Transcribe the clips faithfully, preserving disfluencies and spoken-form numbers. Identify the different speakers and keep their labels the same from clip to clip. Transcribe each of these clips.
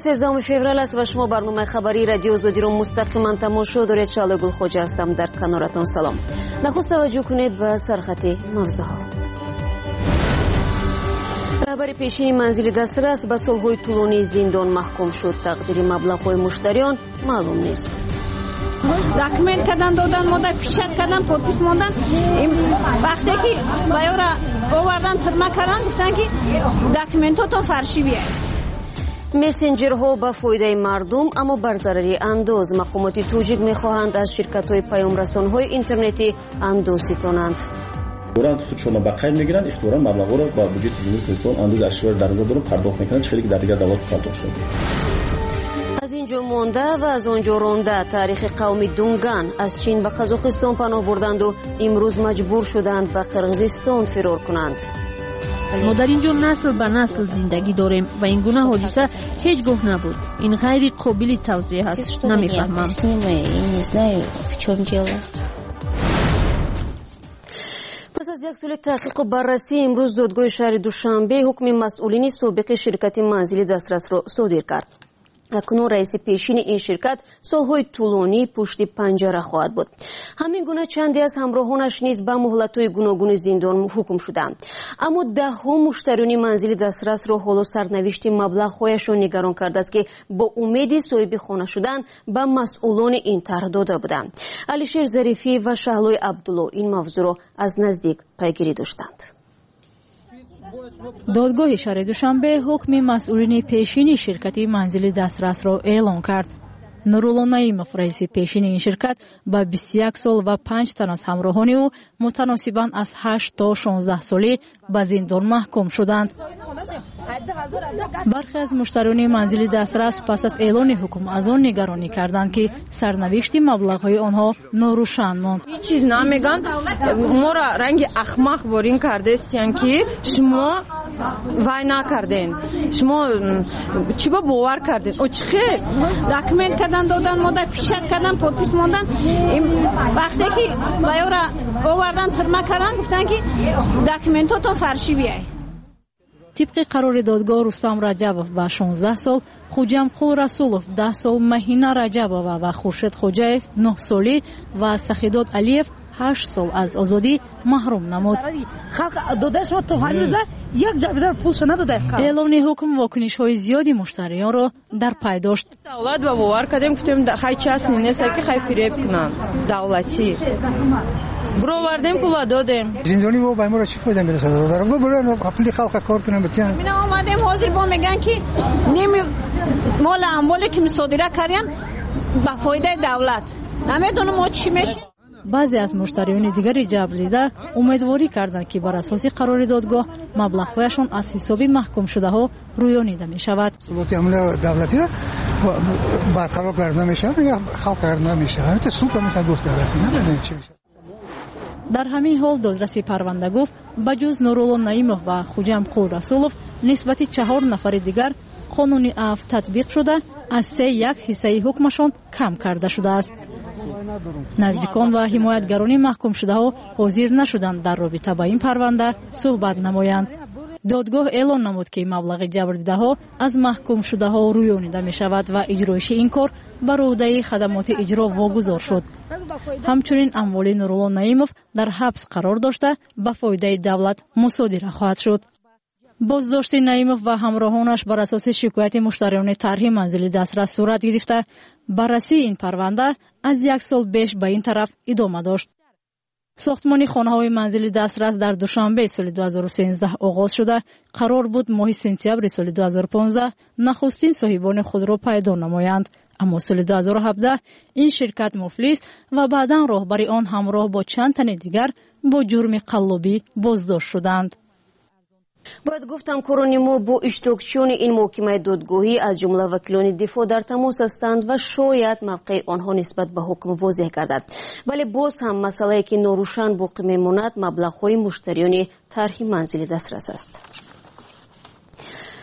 Speaker 1: سیزدهم فوریه است و شما برنامه خبری رادیو آزادی را مستقیما تماشا دارید. شعله گلخوجه هستم، در کنارتان. سلام. نخست توجه کنید به سرخط موضوعها. رهبر پیشین منزل دسترس به سالهای طولانی زندان محکوم شد. تقدیر مبلغ‌های مشتریان معلوم نیست.
Speaker 2: داکمنت کردن دادن، ماده پیشت کردن، پودپیس موندن. وقتی که بایورا آوردن ترما کردن گفتن که داکمنتاتون فرشی بیاید.
Speaker 1: مسنجرها به فایده مردم اما بر ضرر اندوز. مقامات توجیه میخواهند از شرکت‌های پیام رسان‌های اینترنتی اندوز ستانند.
Speaker 3: دوران سودشون با قید میگیرن، اختیارا مبلغ رو با بودجه تجاری کنسول اندوز ارشیور در هزار دلار پرداخت میکنن، چه در دیگر دولت پرداخت شده.
Speaker 1: از اینجا مانده و از آنجا رانده تاریخ قومی دونگان از چین به قزاقستان پناه بردند و امروز مجبور شدند به قرقیزستان فرار کنند.
Speaker 4: ما در اینجا نسل به نسل زندگی داریم و این گونه حادثه هیچ گاه نبود. این غیر قابل توضیح است. نمیفهمم.
Speaker 1: پس از یک سال تحقیق و بررسی امروز دادگاه شهر دوشنبه حکم مسئولین سابق شرکت منزل دسترس را صادر کرد. اکنون رئیس پیشین این شرکت سالهای طولانی پشت پنجره خواهد بود. همین گونه چندی از همراهانش نیز به مهلت‌های گوناگون زندان حکم شدند. اما ده ها مشتریان منزل دسترس را حالا سرنوشت مبلغ‌هایشان نگران کرده است که با امید صاحب خانه شدن به مسئولان این طرح داده بودند. علیشیر ظریفی و شهلای عبدالله این موضوع را از نزدیک پیگیری داشتند.
Speaker 5: دادگاه شهر دوشنبه حکم مسئولین پیشین شرکت منزل دسترس را اعلام کرد. نورالله نعیمов رئیس پیشین این شرکت با بیست و یک سال و پنج تن از همراهان او متناسباً از هشت تا شانزده سالی به زندان محکوم شدند. برخی از مشتریان منزل دسترس پس از اعلان حکم از آن نگرانی کردند که سرنوشت مبلغ‌های آنها ناروشن ماند.
Speaker 6: هیچ چیز نمیگن، ما را رنگ احمق وارین کرده استین که شما وای نکردین، شما چی با باور کردین؟ او چی خیر
Speaker 2: داکمنت کردن دادن، ماده پیشت کردن، پودپیس موندن. وقتی که بایورا آوردن ترما کردن گفتن که داکمنتاتون فرشی بیاید.
Speaker 5: طبق قرار دادگاه رستم رجبов و شانزده سال، خوجم خول رسولов ده سال، مهینه رجبова و خورشید خوجاев نه سالی و سخیداد علیف هشت سال از آزادی محروم نمود. اعلان حکم واکنش های زیادی مشتریان را در پی داشت.
Speaker 6: دولت با باور کردیم گفتیم خیلی چیز نیست که خیلی فریب کنن دولتی. برو وردیم پول دادیم.
Speaker 7: زندانی و با ما را چی فایده میرسه؟ دارم برو برو اپلی خلق کار کنم بچه‌ها.
Speaker 2: من اومدم حاضر با میگن که نمی مال اموالی که مصادره کردن با فایده دولت. نمیدونم ما چی میشه.
Speaker 5: بعضی از مشتریان دیگری جبر دیده امیدواری کردند که بر اساس قرار دادگاه مبلغ‌هایشان از حساب محکوم شده ها رویانیده می شود.
Speaker 7: ثبات عمل دولتی را برقرار کرده میشه یا خلق کرده میشه. همین سوپ میشه گفت دولتی نمیدونم چی میشه.
Speaker 5: در همین حال دادرس پرونده گفت بجز نورالله نعیمов و خوجم خول رسولов نسبت چهار نفر دیگر قانون عفو تطبیق شده از سه یک حصه حکمشان کم کرده شده است. نزدیکان و حمایتگران محکوم شده ها حاضر نشدند در رابطه با این پرونده صحبت نمایند. دادگاه اعلان نمود که مبلغ جبر دیده ها از محکوم شده ها رویانیده می شود و اجرایش این کار بر عهده خدمات اجرا واگذار شد. همچنین اموال نورالله نعیمов در حبس قرار داشته به فایده دولت مصادره خواهد شد. بازداشت نعیمов و همراهانش بر اساس شکایت مشتریان طرح منزل دسترس صورت گرفته. بررسی این پرونده از یک سال بیش به این طرف ادامه داشت. ساختمان خانه‌های منزل دسترس در دوشنبه سال دو هزار و سیزده آغاز شده. قرار بود ماه سپتامبر سال دو هزار و پانزده نخستین صاحبان خود را پیدا نمایند، اما سال دو هزار و هفده این شرکت مفلس و بعداً راهبر آن همراه با چند تن دیگر با جرم قلابی بازداشت شدند.
Speaker 1: باید گفتم کورانی ما با اشتراکچیان این محکمه دادگاهی از جمله وکیلان دفاع در تماس هستند و شاید موقع آنها نسبت به حکم واضح گردد، ولی باز هم مسئله که ناروشن باقی میماند مبلغ‌های مشتریان طرح منزل دسترس است.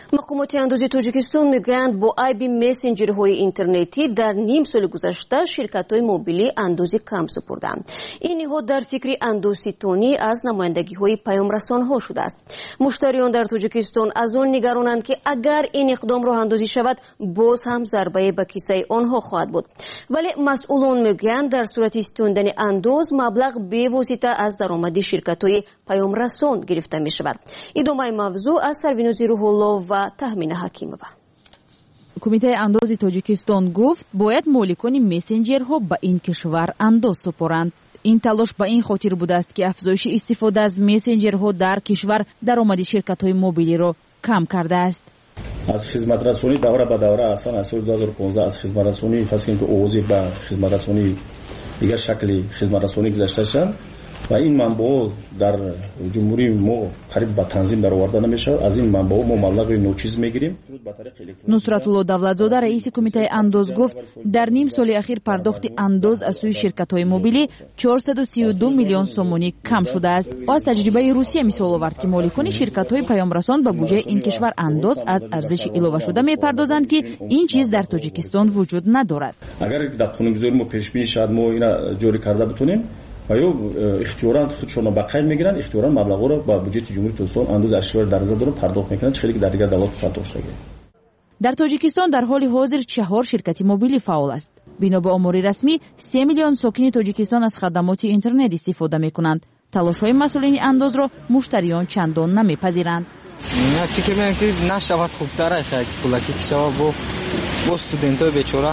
Speaker 1: мақомоти андози тоҷикистон мегӯянд бо айби месенҷерҳои интернетӣ дар ним соли гузашта ширкатҳои мобилӣ андози кам супурданд. ин ниҳод дар фикри андозситонӣ аз намояндагиҳои паёмрасонҳо шудааст. муштариён дар тоҷикистон аз он нигаронанд ки агар ин иқдом роҳандозӣ шавад боз ҳам зарбае ба киссаи онҳо хоҳад буд. вале масъулон мегӯянд дар сурати истонидани андоз маблағ бевосита аз даромади ширкатҳои паёмрасон гирифта мешавад. идомаи мавзӯъ аз сарвинузи рӯҳулло ва таҳмина ҳакимова.
Speaker 8: кумитаи андози тоҷикистон гуфт бояд моликони месенҷерҳо ба ин кишвар андоз супоранд. ин талош ба ин хотир будааст ки афзоиши истифода аз месенҷерҳо дар кишвар даромади ширкатҳои мобилиро кам кардааст.
Speaker 3: аз хизматрасонӣ давра ба давра аслан аз соли ду ҳазору понздаҳ аз хизматрасонӣ фасли ки овози ба хизматрасонӣ дигар шакли хизматрасонӣ гузашта шуд ва ин манбаъо дар ҷумҳурии мо қариб ба танзим дароварда намешавад. аз ин манбаъо мо маблағи ночиз мегирем.
Speaker 8: нусратулло давлатзода раиси кумитаи андоз гуфт дар ним соли ахир пардохти андоз аз сӯи ширкатҳои мобилӣ чорсаду сию ду миллион сомонӣ кам шудааст. ӯ аз таҷрибаи Русия мисол овард ки моликони ширкатҳои паёмрасон ба буҷаи ин кишвар андоз аз арзиши иловашуда мепардозанд ки ин чиз дар Тоҷикистон вуҷуд надорад.
Speaker 3: агар дар қонунгузорӣ мо пешбинӣ шавад мо ина ҷорӣ карда битонем ва ё ихтиёран худшонро ба қайд мегиранд, ихтиёран маблағҳоро ба буҷети ҷумҳурии Тоҷикистон андози ашшавар дароза дорад пардохт мекунанд, чихеле ки дар дигар давлат пардохт шуда.
Speaker 8: дар Тоҷикистон дар ҳоли ҳозир чаҳор ширкати мобилӣ фаъол аст. бино ба омори расмӣ се миллион сокини Тоҷикистон аз хадамоти интернет истифода мекунанд. талошҳои масъулини андозро муштариён чандон намепазиранд.
Speaker 9: Я фикр мекунам ки нашавад хубтар аст пулаки шава бо бо студентои бечора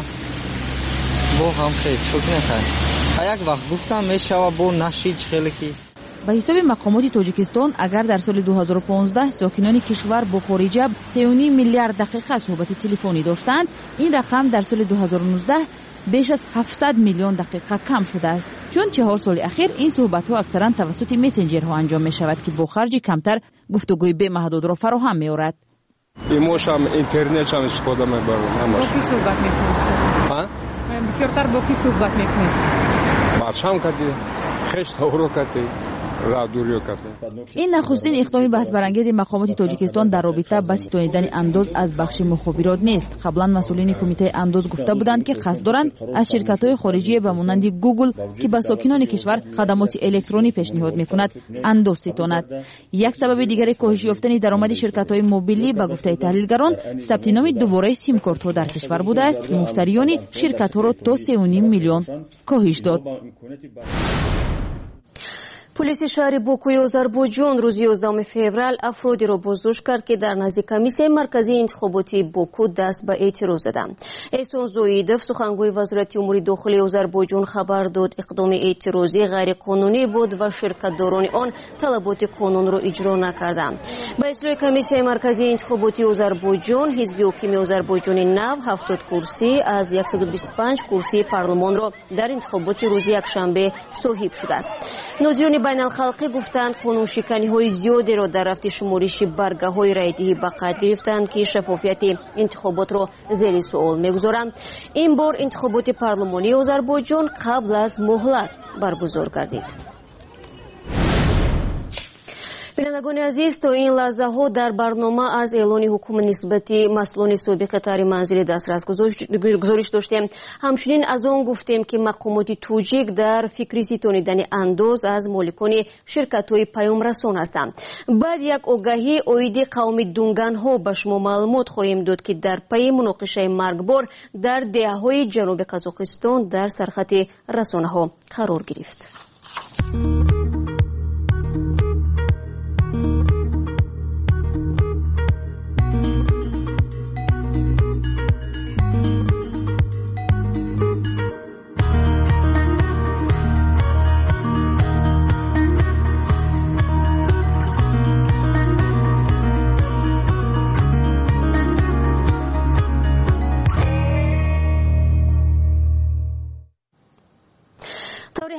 Speaker 9: бо ҳам хеле фикр мекунам. як вақт гуфтам мешава бо наши хеле ки
Speaker 8: ба ҳисоби мақомоти Тоҷикистон агар дар соли ду ҳазору понздаҳ сокинони кишвар бо хориҷа се ва ним миллиард дақиқа суҳбати телефонӣ доштанд, ин рақам дар соли ду ҳазору нуздаҳ беш аз ҳафтсад миллион дақиқа кам шудааст. чун чаҳор соли ахир ин суҳбатҳо аксаран тавассути месенҷерҳо анҷом мешавад ки бо харҷи камтар гуфтугӯи бемаҳдудро фароҳам меорад.
Speaker 10: имошам интернетшам истифода мебарам.
Speaker 11: бо ки суҳбат мекунед?
Speaker 10: ҳа?
Speaker 11: бисёртар бо ки суҳбат мекунед?
Speaker 10: бачам кади хешта уро кади
Speaker 8: ин нахустин иқдоми баҳсбарангези мақомоти Тоҷикистон дар робита ба ситонидани андоз аз бахши мухобирот нест. қаблан масъулини кумитаи андоз гуфта буданд ки қасд доранд аз ширкатҳои хориҷие ба монанди Google ки ба сокинони кишвар хадамоти электронӣ пешниҳод мекунад андоз ситонад. як сабаби дигари коҳиши ёфтани даромади ширкатҳои мобилӣ ба гуфтаи таҳлилгарон сабти номи дубораи симкортҳо дар кишвар будааст ки муштариёни ширкатҳоро то се ва ним миллион коҳиш дод.
Speaker 1: پلیس شهر بوکوی آذربایجان روز یازدهم فوریه افرادی را بازداشت کرد که در نزد کمیسیون مرکزی انتخاباتی بوکو دست به اعتراض زدند. احسان زویدوف سخنگوی وزارت امور داخلی آذربایجان خبر داد اقدام اعتراضی غیر قانونی بود و شرکت‌داران آن طلبات قانون را اجرا نکردند. به اصلاح کمیسیون مرکزی انتخاباتی آذربایجان حزب حاکم آذربایجان نو هفتاد کرسی از صد و بیست و پنج کرسی پارلمان را در انتخابات روز یکشنبه صاحب شده است. ناظرین بین الخلقی گفتند قانونشکنی های زیادی را در رفت شمارش برگه های رایدهی به قید گرفتند که شفافیت انتخابات را زیر سوال میگذارند. این بار انتخابات پارلمانی آذربایجان قبل از مهلت برگزار گردید. بینندگان عزیز، تا این لحظه ها در برنامه از اعلان حکومت نسبتی مسئولان سابق طرح منزل دسترس گزارش داشتیم. همچنین از آن گفتیم که مقامات توجیک در فکر ستانیدن انداز از مالکان شرکت های پیام رسان هستند. بعد یک آگاهی عاید قوم دونگان ها به شما معلومات خواهیم داد که در پی مناقشه مرگبار در دهه‌های جنوب قزاقستان در سرخط رسانه ها قرار گرفت.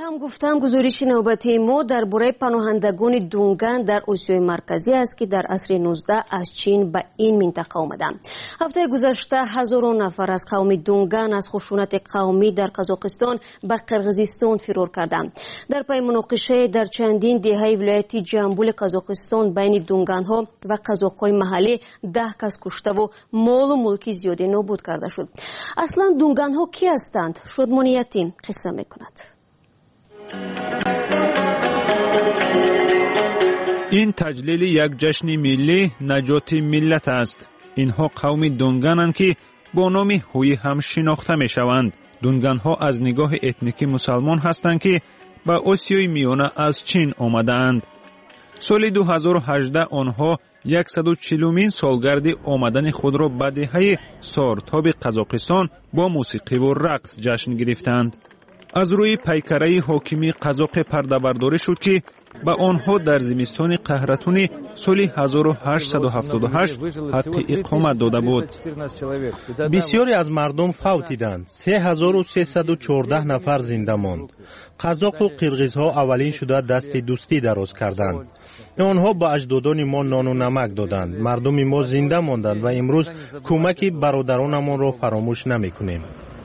Speaker 1: هم گفتم گزارش نوبتی ما درباره پناهندگان دونگان در آسیای مرکزی است که در عصر نوزده از چین به این منطقه آمدند. هفته گذشته هزاران نفر از قوم دونگان از خشونت قومی در قزاقستان به قرقیزستان فرار کردند. در پی مناقشه در چندین دهه ولایت جنوبی قزاقستان بین دونگان ها و قزاق‌های محلی ده کس کشته و مال و ملکی زیادی نابود کرده شد. اصلا دونگان ها کی هستند؟ شادمان یتیم قصه میکند.
Speaker 12: این تجلیل یک جشن ملی نجات ملت است. اینها قوم دونگانند که با نام هویی هم شناخته می شوند. دونگان ها از نگاه اتنیکی مسلمان هستند که به آسیای میانه از چین آمدند. سال دو هزار و هجده آنها صد و چهلمین سالگرد آمدن خود را به دهه سارتاب قزاقستان با موسیقی و رقص جشن گرفتند. از روی پیکره حاکمی قزاق پرده‌برداری شد که به آنها در زمستان قهرتون سال هزار و هشتصد و هفتاد و هشت حق اقامت داده بود.
Speaker 13: بسیاری از مردم فوتیدند. سه هزار و سیصد و چهارده نفر زنده ماند. قزاق و قرقیزها اولین شده دست دوستی دراز کردند. آنها به اجدادان ما نان و نمک دادند. مردم ما زنده ماندند و امروز کمک برادرانمان را فراموش نمی‌کنیم.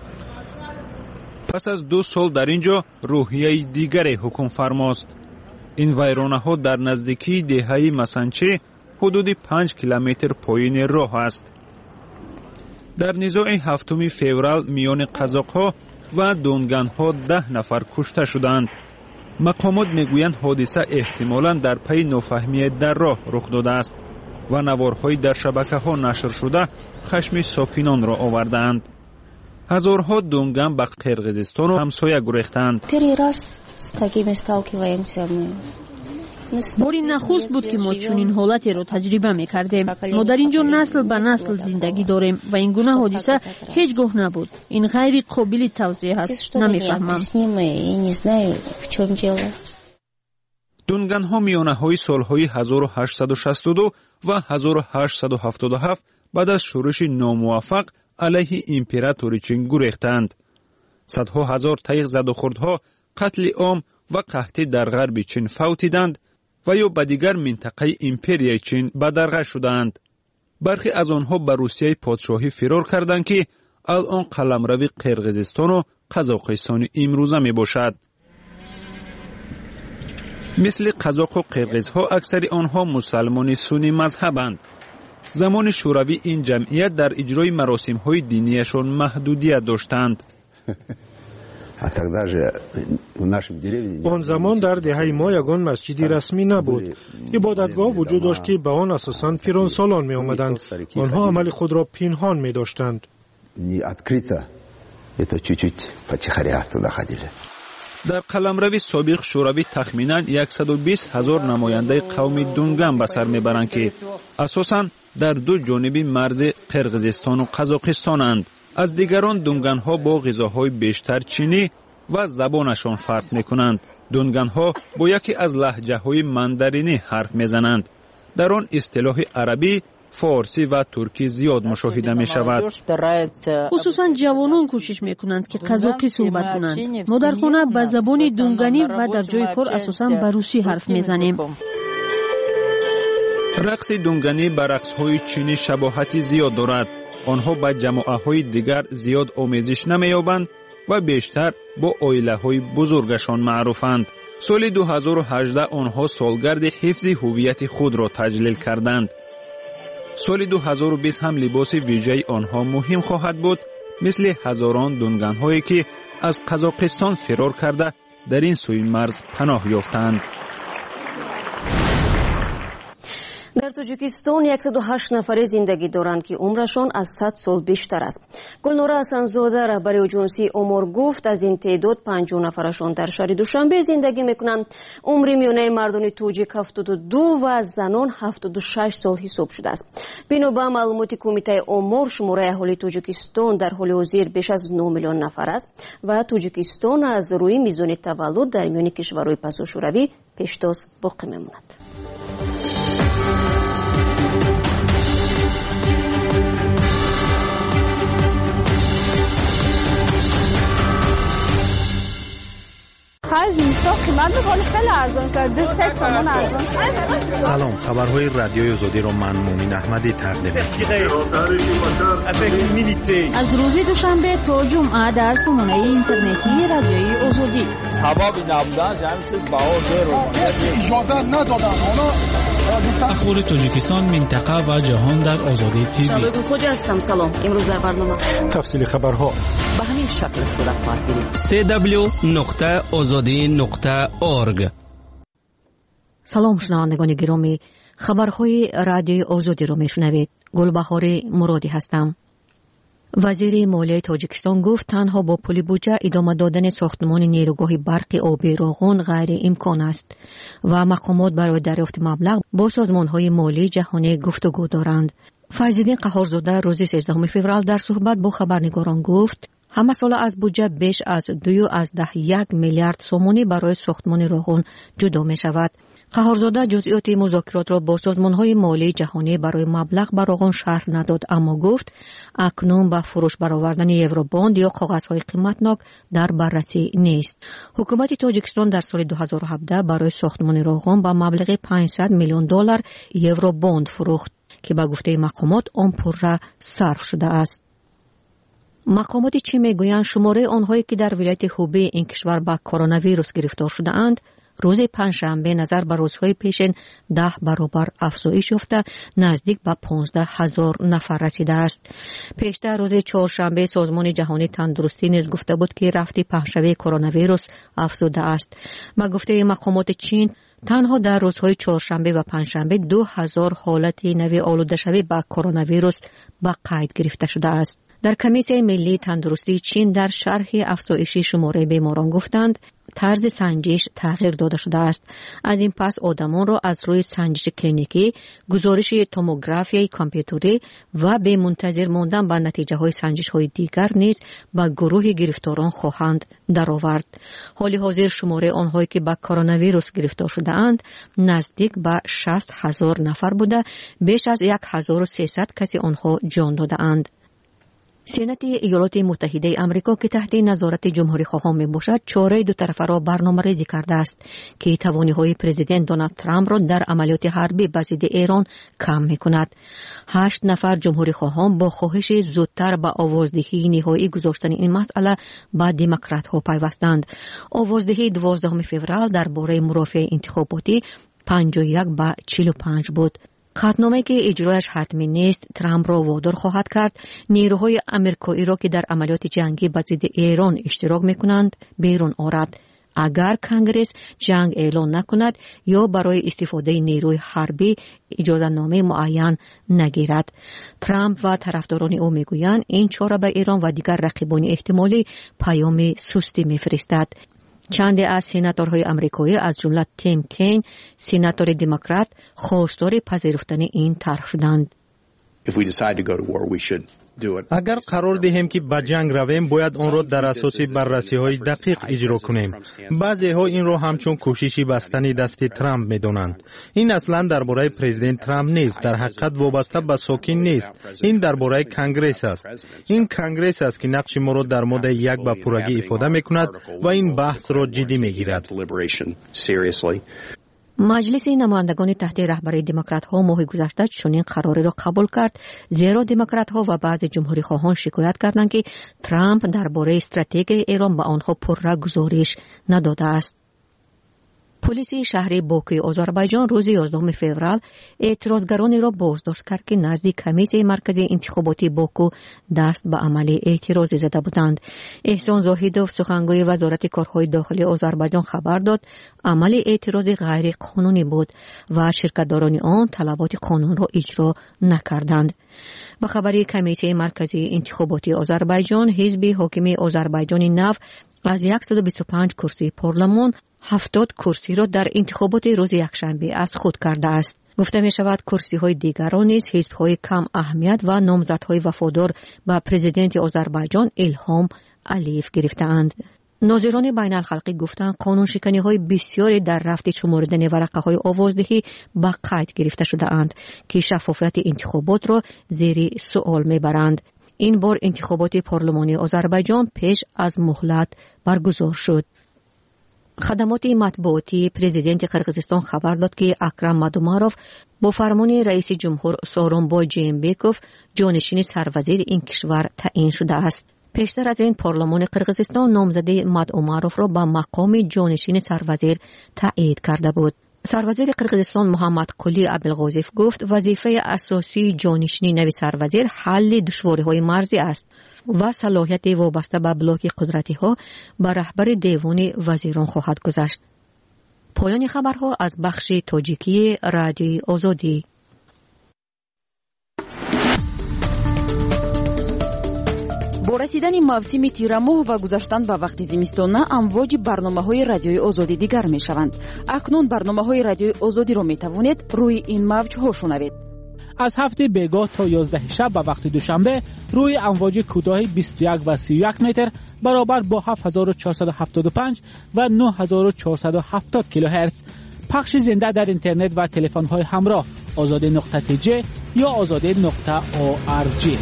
Speaker 12: پس از دو سال در اینجا روحیه دیگر حکم فرماست. این ویرانه ها در نزدیکی دهه مسنچه حدود پنج کیلومتر پایین راه است. در نزاع هفتم فوریه میان قزاق ها و دونگان ها ده نفر کشته شدند. مقامات میگویند حادثه احتمالاً در پی نافهمی در راه رخ داده است و نوارهای در شبکه ها نشر شده خشم ساکنان را آوردند. هزارها دونگان به قرقیزستان و همسایه گریختند.
Speaker 4: باری نخست بود که ما چنین حالتی را تجربه می‌کردیم. ما در اینجا نسل به نسل زندگی داریم و این گونه حادثه هیچگاه نبود. این غیر قابل توضیح است. نمی‌فهمم.
Speaker 12: دونگان ها میانه های سالهای هزار و هشتصد و شصت و دو و هزار و هشتصد و هفتاد و هفت بعد از شورش ناموفق علیه امپراتوری چین گریختند. صدها هزار تیغ زد و خوردها، قتل عام و قحطی در غرب چین فوتیدند و یا به دیگر منطقه امپریای چین به درگاه شدند. برخی از آنها به روسیه پادشاهی فرار کردند که الان قلمرو قرقیزستان و قزاقستان امروزه می باشد. مثل قزاق و قرقیزها اکثر آنها مسلمان سنی مذهبند. زمان شوروی این جمعیت در اجرای مراسم‌های دینیشان محدودیت داشتند.
Speaker 14: آن زمان در دهه ما یگان مسجدی رسمی نبود. عبادتگاه وجود داشت که به آن اساساً پیرانسالان می آمدند. آنها عمل خود را پنهان می داشتند.
Speaker 12: در قلمرو سابق شوروی تخمیناً صد و بیست هزار نماینده قوم دونگان به سر میبرند که اساساً در دو جانب مرز قرقیزستان و قزاقستانند. از دیگران دونگان ها با غذاهای بیشتر چینی و زبانشان فرق میکنند. دونگان ها با یکی از لهجه های ماندارینی حرف میزنند. در آن اصطلاح عربی، فارسی و ترکی زیاد مشاهده می شود.
Speaker 4: خصوصا جوانان کوشش می کنند که قزاقی صحبت کنند. ما در خانه به زبان دونگانی و در جای کار اساسا به روسی حرف می زنیم.
Speaker 12: رقص دونگانی به رقص های چینی شباهتی زیاد دارد. آنها با جماعه های دیگر زیاد آمیزش نمی یابند و بیشتر با عائله های بزرگشان معروفند. سال دو هزار و هجده آنها سالگرد حفظ هویت خود را تجلیل کردند. سال دو هزار و بیست هم لباس ویژه آنها مهم خواهد بود، مثل هزاران دونگان هایی که از قزاقستان فرار کرده در این سوی مرز پناه یافتند.
Speaker 1: در تاجیکستان صد و هشت نفر زندگی دارند که عمرشان از صد سال بیشتر است. گلنورا حسنزاده رهبر اجنسی امور گفت از این تعداد پنجاه نفرشان در شهر دوشنبه زندگی میکنند. عمر میانه مردان تاجیک هفتاد و دو و زنان هفتاد و شش سال حساب شده است. بنا به معلومات کمیته امور شماره اهالی تاجیکستان در حال حاضر بیش از نه میلیون نفر است و تاجیکستان از روی میزان تولد در میان کشورهای پسا شوروی پیشتاز باقی میماند.
Speaker 15: ارزان شد. دو سه تومان ارزان شد.
Speaker 13: سلام، خبرهای رادیوی آزادی رو من مومین احمدی تقدیم می‌کنم.
Speaker 4: از روز دوشنبه تا جمعه در سامانه اینترنتی رادیوی آزادی.
Speaker 16: هوا نبودن جمعیت باور رو اجازه ندادن.
Speaker 17: اخبار تاجیکستان، منطقه و جهان در آزادی تیوی.
Speaker 1: شباب خوش هستم. سلام. امروز در برنامه
Speaker 14: تفصیل خبرها
Speaker 18: به همین شکل صورت خواهد گرفت.
Speaker 17: سی دبلیو نقطه آزادی نقطه اورگ.
Speaker 19: سلام شنوندگان گرامی، خبرهای رادیوی آزادی رو میشنوید. گلبهار مرادی هستم. وزیر مالیه تاجیکستان گفت تنها با پول بودجه ادامه دادن ساختمان نیروگاه برق آبی روغن غیر امکان است و مقامات برای دریافت مبلغ با سازمان‌های مالی جهانی گفتگو دارند. فیض‌الدین قهارزاده روز سیزدهم فوریه در صحبت با خبرنگاران گفت همه سال از بودجه بیش از دو از ده یک میلیارد سومانی برای ساختمان روغن جدا می شود. قهارزاده جزئیات مذاکرات را با سازمان‌های مالی جهانی برای مبلغ بر روغن شرح نداد، اما گفت اکنون به فروش برآوردن یوروباند یا کاغذهای قیمتناک در بررسی نیست. حکومت تاجیکستان در سال دو هزار و هفده برای ساختمان روغن با مبلغ پانصد میلیون دلار یوروباند فروخت که به گفته مقامات آن پول صرف شده است. مقامات چین میگویند شماره آنهایی که در ولایت هوبی این کشور با کرونا ویروس گرفتار شده اند روز پنجشنبه نظر به روزهای پیشین ده برابر افزایش یافته نزدیک به پانزده هزار نفر رسیده است. پیشتر روز چهارشنبه سازمان جهانی تندرستی نیز گفته بود که رفت پهن‌شوی کرونا ویروس افزوده است. با گفته مقامات چین تنها در روزهای چهارشنبه و پنجشنبه دو هزار حالت نوی آلوده شوی با کرونا ویروس به قید گرفته شده است. در کمیسیون ملی تندرستی چین در شرح افزایش شماره بیماران گفتند طرز سنجش تغییر داده شده است. از این پس آدمان را از روی سنجش کلینیکی، گزارش توموگرافی کامپیوتری و به منتظر ماندن به نتیجه های سنجش های دیگر نیز به گروه گرفتاران خواهند درآورد. حال حاضر شماره آنهایی که به کرونا ویروس گرفتار شده اند نزدیک به شصت هزار نفر بوده، بیش از هزار و سیصد کسی آنها جان داده اند. سنت ایالات متحده آمریکا که تحت نظارت جمهوری خواهان می باشد چاره دو طرفه را برنامه ریزی کرده است که توانی های پرزیدنت دونالد ترامپ را در عملیات حربی به ضد ایران کم می کند. هشت نفر جمهوری خواهان با خواهش زودتر به آوازدهی نهایی گذاشتن این مسئله با دموکرات ها پیوستند. آوازدهی دوازدهم فوریه درباره مرافعه انتخاباتی پنجاه و یک به چهل و پنج بود. قطعنامه‌ای که اجرایش حتمی نیست ترامپ را وادار خواهد کرد نیروهای آمریکایی را که در عملیات جنگی به ضد ایران اشتراک می‌کنند بیرون آورد اگر کنگرس جنگ اعلان نکند یا برای استفاده نیروی حربی اجازه نامه معین نگیرد. ترامپ و طرفداران او میگویند این چاره به ایران و دیگر رقیبان احتمالی پیام سستی میفرستد. چند از سناتورهای آمریکایی از جمله تیم کین، سناتور دموکرات، خواستار پذیرفتن این طرح شدند.
Speaker 13: اگر قرار دهیم که به جنگ رویم باید آن را در اساس بررسی های دقیق اجرا کنیم. بعضی ها این را همچون کوششی بستن دست ترامپ می دانند. این اصلا درباره پرزیدنت ترامپ نیست، در حقیقت وابسته به ساکن نیست. این درباره کنگرس است. این کنگرس است که نقش ما را در ماده یک به پورگی افاده می کند و این بحث را جدی می گیرد.
Speaker 19: مجلس نمایندگان تحت رهبری دموکرات ها ماه گذشته چنین قراری را قبول کرد، زیرا دموکرات ها و بعضی جمهوری خواهان شکایت کردند که ترامپ درباره استراتژی ایران به آنها پررا گزارش نداده است. پلیس شهر باکوی آذربایجان روز یازدهم فوریه اعتراضگرانی را بازداشت کرد که نزدیک کمیسیون مرکزی انتخاباتی باکو دست به عمل اعتراض زده بودند. احسان زاهدوف سخنگوی وزارت کارهای داخلی آذربایجان خبر داد عمل اعتراض غیر قانونی بود و شرکتداران آن طلبات قانون را اجرا نکردند. به خبر کمیسیون مرکزی انتخاباتی آذربایجان، حزب حاکم آذربایجان نو از صد و بیست و پنج کرسی پارلمان هفتاد کرسی را در انتخابات روز یکشنبه از خود کرده است. گفته می شود کرسی های دیگران نیز حزب های کم اهمیت و نامزدهای وفادار به پرزیدنت آذربایجان الهام علیف گرفتند. ناظران بین الخلقی گفتند قانون شکنی های بسیاری در رفت شمردن ورقه های آوازدهی به قید گرفته شده اند که شفافیت انتخابات را زیر سوال می برند. این بار انتخابات پارلمانی آذربایجان پیش از مهلت برگزار شد. خدمات مطبوعاتی پرزیدنت قرقیزستان خبر داد که اکرم مادوماروف با فرمان رئیس جمهور سورونبای جینبکوف جانشین سروزیر این کشور تعیین شده است. پیشتر از این پارلمان قرقیزستان نامزدی مادوماروف را به مقام جانشین سروزیر تایید کرده بود. سروزیر قرقیزستان محمد قلی عبدالغوزیف گفت وظیفه اساسی جانشینی نوی سروزیر حل دشواری‌های مرزی است و صلاحیت وابسته به بلاک قدرتی ها به رهبر دیوان وزیران خواهد گذاشت. پایان خبرها از بخش تاجیکی رادیوی آزادی.
Speaker 8: با رسیدن موسم تیرماه و گذشتن به وقت زمستان امواج برنامه‌های رادیوی آزادی دیگر می‌شوند. اکنون برنامه‌های رادیوی آزادی را می‌توانید روی این موج‌ها شنوید.
Speaker 20: از هفته بیگاه تا یازده شب به وقت دوشنبه روی امواج کوتاه بیست و یک و سی و یک متر برابر با هفت هزار و چهارصد و هفتاد و پنج و نه هزار و چهارصد و هفتاد کیلوهرتز پخش زنده در اینترنت و تلفن‌های همراه آزاده نقطه تی جی یا آزاده نقطه او آر جی.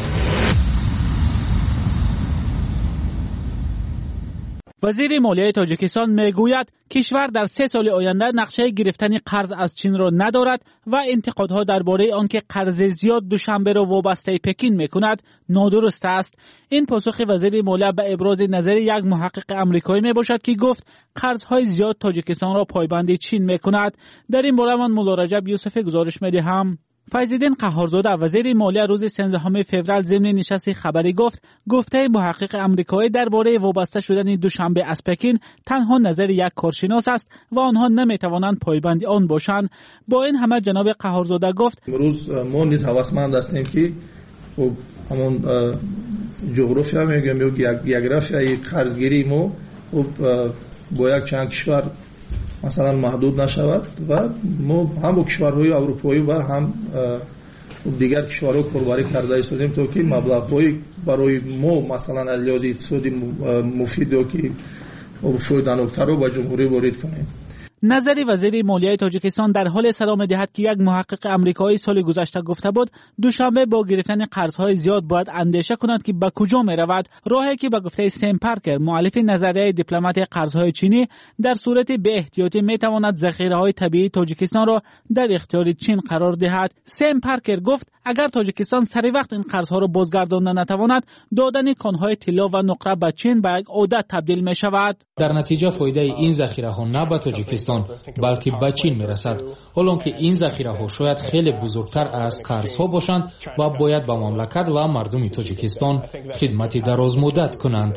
Speaker 20: وزیر مالیه تاجیکستان میگوید کشور در سه سال آینده نقشه گرفتن قرض از چین را ندارد و انتقادها درباره آنکه قرض زیاد دوشنبه را وابسته پکین میکند نادرست است. این پاسخ وزیر مالیه به ابراز نظر یک محقق آمریکایی میباشد که گفت قرضهای زیاد تاجیکستان را پایبند چین میکند. در این باره من مولا رجب یوسف گزارش میدهم. فیض‌الدین قهارزاده وزیر مالیه روز سیزدهم فوریه ضمن نشست خبری گفت گفته محقق آمریکایی درباره وابسته شدن دوشنبه از پکین تنها نظر یک کارشناس است و آنها نمیتوانند پایبند آن باشند. با این همه جناب قهارزاده گفت
Speaker 21: امروز ما نیز هوسمند هستیم که خب همون جغرافیا میگم یا گیوگرافیای قرضگیری ما خب با یک چند کشور مثلا محدود نشود و ما هم با کشورهای اروپایی و هم دیگر کشورها کاربری کرده ایستادیم تا که مبلغ‌های برای ما مثلا از لحاظ اقتصادی مفید و که فایده‌ناک‌تر رو به جمهوری وارد کنیم.
Speaker 20: نظر وزیر مالیه تاجیکستان در حال صدام دهد که یک محقق آمریکایی سال گذشته گفته بود دوشنبه با گرفتن قرضهای زیاد باید اندیشه کند که به کجا می رود. راهی که به گفته سیم پارکر مؤلف نظریه دیپلمات قرضهای چینی در صورت بی احتیاطی می تواند ذخیره های طبیعی تاجیکستان را در اختیار چین قرار دهد. سیم پارکر گفت اگر تاجیکستان سری وقت این قرضها را بازگرداندن نتواند دادن کانهای طلا و نقره به چین به یک عادت تبدیل می شود.
Speaker 22: در نتیجه فایده این ذخیره ها نه به تاجیکستان بلکه به چین میرسد. حالا که این ذخیره ها شاید خیلی بزرگتر از قرض ها باشند و باید به مملکت و مردم تاجیکستان خدمت دراز مدت کنند.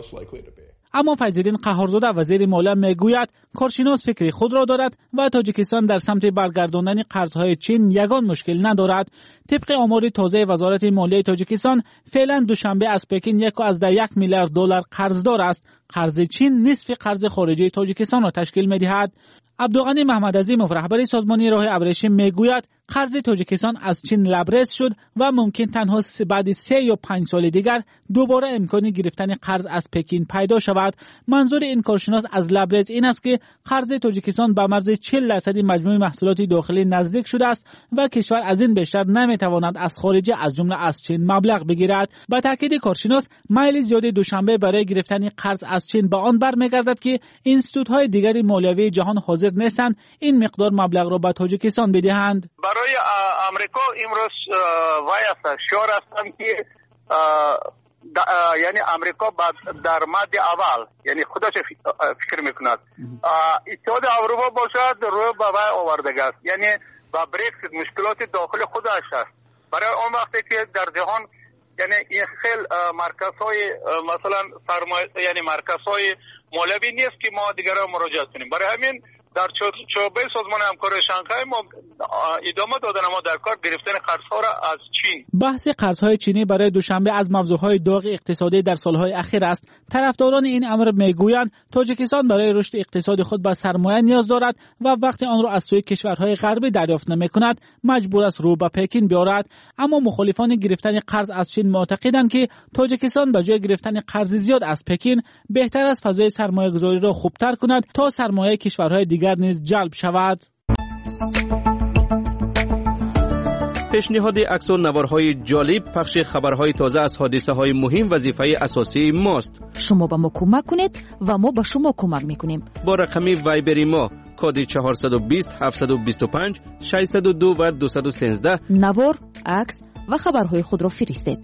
Speaker 20: اما فیض‌الدین قهارزاده وزیر مالیه میگوید کارشناس فکری خود را دارد و تاجیکستان در سمت برگرداندن قرضهای چین یگان مشکل ندارد. طبق آمار تازه وزارت مالیه تاجیکستان فعلا دوشنبه از پکین یک و از ده یک میلیارد دلار قرضدار است. قرض چین نصف قرض خارجی تاجیکستان را تشکیل می‌دهد. عبدالغنی محمد عظیموف رهبر سازمان راه ابریشم میگوید قرض تاجیکستان از چین لبریز شد و ممکن تنها بعد سه یا پنج سال دیگر دوباره امکان گرفتن قرض از پکین پیدا شود. منظور این کارشناس از لبریز این است که قرض تاجیکستان به مرز چهل درصد مجموع محصولات داخلی نزدیک شده است و کشور از این بیشتر نمیتواند از خارج از جمله از چین مبلغ بگیرد. با تاکید کارشناس میل زیاد دوشنبه برای گرفتن قرض از چین به آن برمیگردد که اینستیتوت‌های دیگری مالیوی جهان حاضر نیستند این مقدار مبلغ را به تاجیکستان بدهند.
Speaker 23: برای امریکا امروز وای است شور هستم که یعنی امریکا در مد اول یعنی خودش فکر میکند اتحاد اروپا باشد روی به وای آورده است یعنی با برکسیت مشکلات داخل خودش است. برای اون وقتی که در جهان یعنی این خیلی مرکزهای مثلا سرمایه یعنی مرکزهای مالیوی نیست که ما دیگر مراجعه کنیم. برای همین در چوبه سازمان همکاری شانگهای ما ادامه دادن ما در کار گرفتن قرضها را از چین.
Speaker 20: بحث قرضهای چینی برای دوشنبه از موضوعهای داغ اقتصادی در سالهای اخیر است. طرفداران این امر میگویند تاجیکستان برای رشد اقتصاد خود به سرمایه نیاز دارد و وقتی آن را از سوی کشورهای غربی دریافت نمی‌کند مجبور است رو به پکین بیارد. اما مخالفان گرفتن قرض از چین معتقدند که تاجیکستان به جای گرفتن قرض زیاد از پکین بهتر است فضای سرمایه‌گذاری را خوبتر کند تا سرمایه کشورهای دیگر نیز جلب شود.
Speaker 2: پیشنهاد عکس و نوارهای جالب، پخش خبرهای تازه از حادثه‌های مهم وظیفه اساسی ماست.
Speaker 8: شما به ما کمک کنید و ما به شما کمک میکنیم.
Speaker 2: با رقم وایبر ما کد چهارصد و بیست هفتصد و بیست و پنج ششصد و دو و دویست و سیزده
Speaker 8: نوار، عکس و خبرهای خود را فرستید.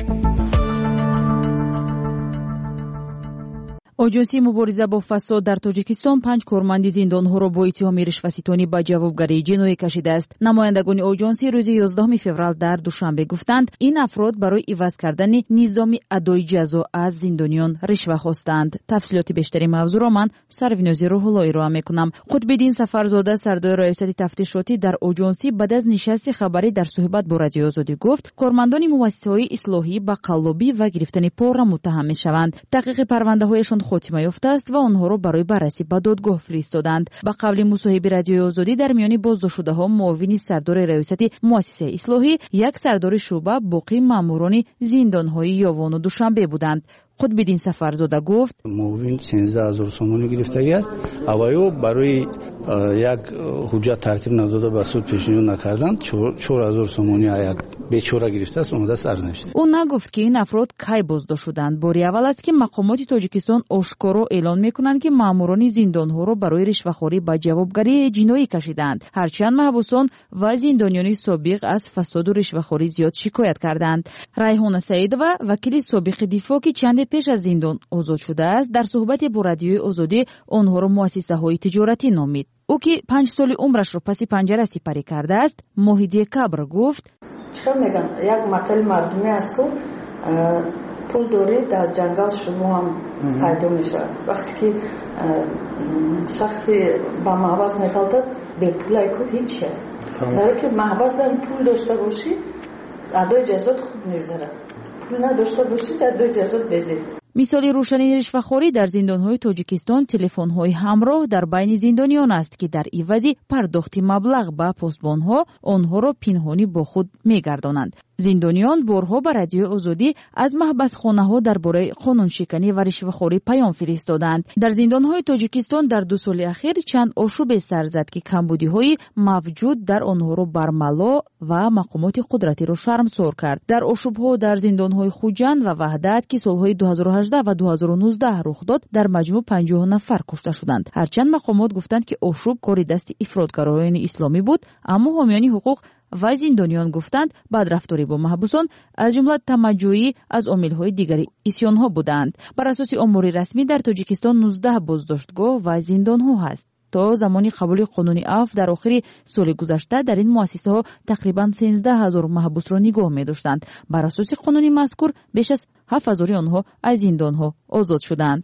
Speaker 8: آژانسی مبارزه با فساد در تاجیکستان پنج کارمند زندانها را با اتهام رشوه‌ستانی به جوابگری جنایی کشیده است. نمایندگان آژانسی روز یازدهم فوریه در دوشنبه گفتند این افراد برای عوض کردن نظام ادای جزا از زندانیان رشوه خواستند. تفصیلات بیشتری موضوع را من سروناز روح‌الله ارائه می‌کنم. قطب‌الدین سفرزاده سردار ریاست تفتیشاتی در آژانسی بعد از نشست خبری در صحبت با رادیو آزادی گفت کارمندان مؤسسه‌های اصلاحی به قلابی و گرفتن پول متهم می‌شوند. تحقیق پرونده‌هایشان خاتمه یافته است و آنها را برای بررسی به دادگاه فرستادند. به قول مصاحبه رادیو آزادی در میان بازداشت‌شده‌ها معاون سردار ریاست مؤسسه اصلاحی، یک سردار شعبه، باقی ماموران زندان‌های یاوان و دوشنبه بودند. قطب‌الدین سفرزاده گفت
Speaker 6: معاون سیزده هزار سومانی گرفته است. اوایو برای یک حجت ترتیب نداده به سود پیشنهاد نکردند. چهار هزار سومانی یک بیچاره گرفته است، اون دست ارز نشده.
Speaker 8: او نگفت که این افراد کی بازداشت شدند. باری اول است که مقامات تاجیکستان آشکارا اعلان میکنند که ماموران زندانها را برای رشوه‌خواری به جوابگری جنایی کشیدند. هرچند محبوسان و زندانیان سابق از فساد و رشوه‌خواری زیاد شکایت کردند. ریحانه سعیدова وکیل سابق دفاع که چند پیش از زندان آزاد شده است در صحبت با رادیوی آزادی آنها را مؤسسه‌های تجارتی نامید. او که پنج سال عمرش را پس پنجره سپری کرده است، ماه دکبر گفت
Speaker 7: چرا میگم یک مطلب مردمی است که پول داری در جنگل شما هم پیدا میشه. وقتی که شخصی با محبس میخواد به پول که هیچه، برای که محبس در پول داشته باشی ادای جزات خوب میگذره، پول نداشته باشی ادای جزات بزی.
Speaker 8: مثال روشنی رشوه‌خواری در زندان‌های تاجیکستان تلفن‌های همراه در بین زندانیان است که در عوض پرداخت مبلغ به پاسبان‌ها آنها را پنهانی با خود می‌گردانند. زندانیان بارها به رادیو آزادی از محبسخانه‌ها درباره قانون‌شکنی و رشوه‌خواری پیام فرستادند. در زندان‌های تاجیکستان در دو سال اخیر چند آشوب سر زد که کمبودی‌های موجود در آنها را برملا و مقامات قدرتی را شرمسار کرد. در آشوب‌ها در زندان‌های خوجند و وحدت که سال‌های دو هزار و هجده و دو هزار و نوزده رخ داد در مجموع پنجاه نفر کشته شدند. هرچند مقامات گفتند که آشوب کاری دست افراطگرایان اسلامی بود، اما حامیان حقوق و زندانیان گفتند بدرفتاری با محبوسان از جمله تمجیدی از عامل‌های دیگری عصیان‌ها بودند. بر اساس آمار رسمی در تاجیکستان نوزده بازداشتگاه و زندان‌ها هست. تا زمانی قبول قانونی عفو در آخر سال گذشته در این مؤسسه‌ها تقریباً سیزده هزار محبوس را نگاه می‌داشتند. بر اساس قانونی مذکور بیش از هفت هزار آنها از زندان‌ها آزاد شدند.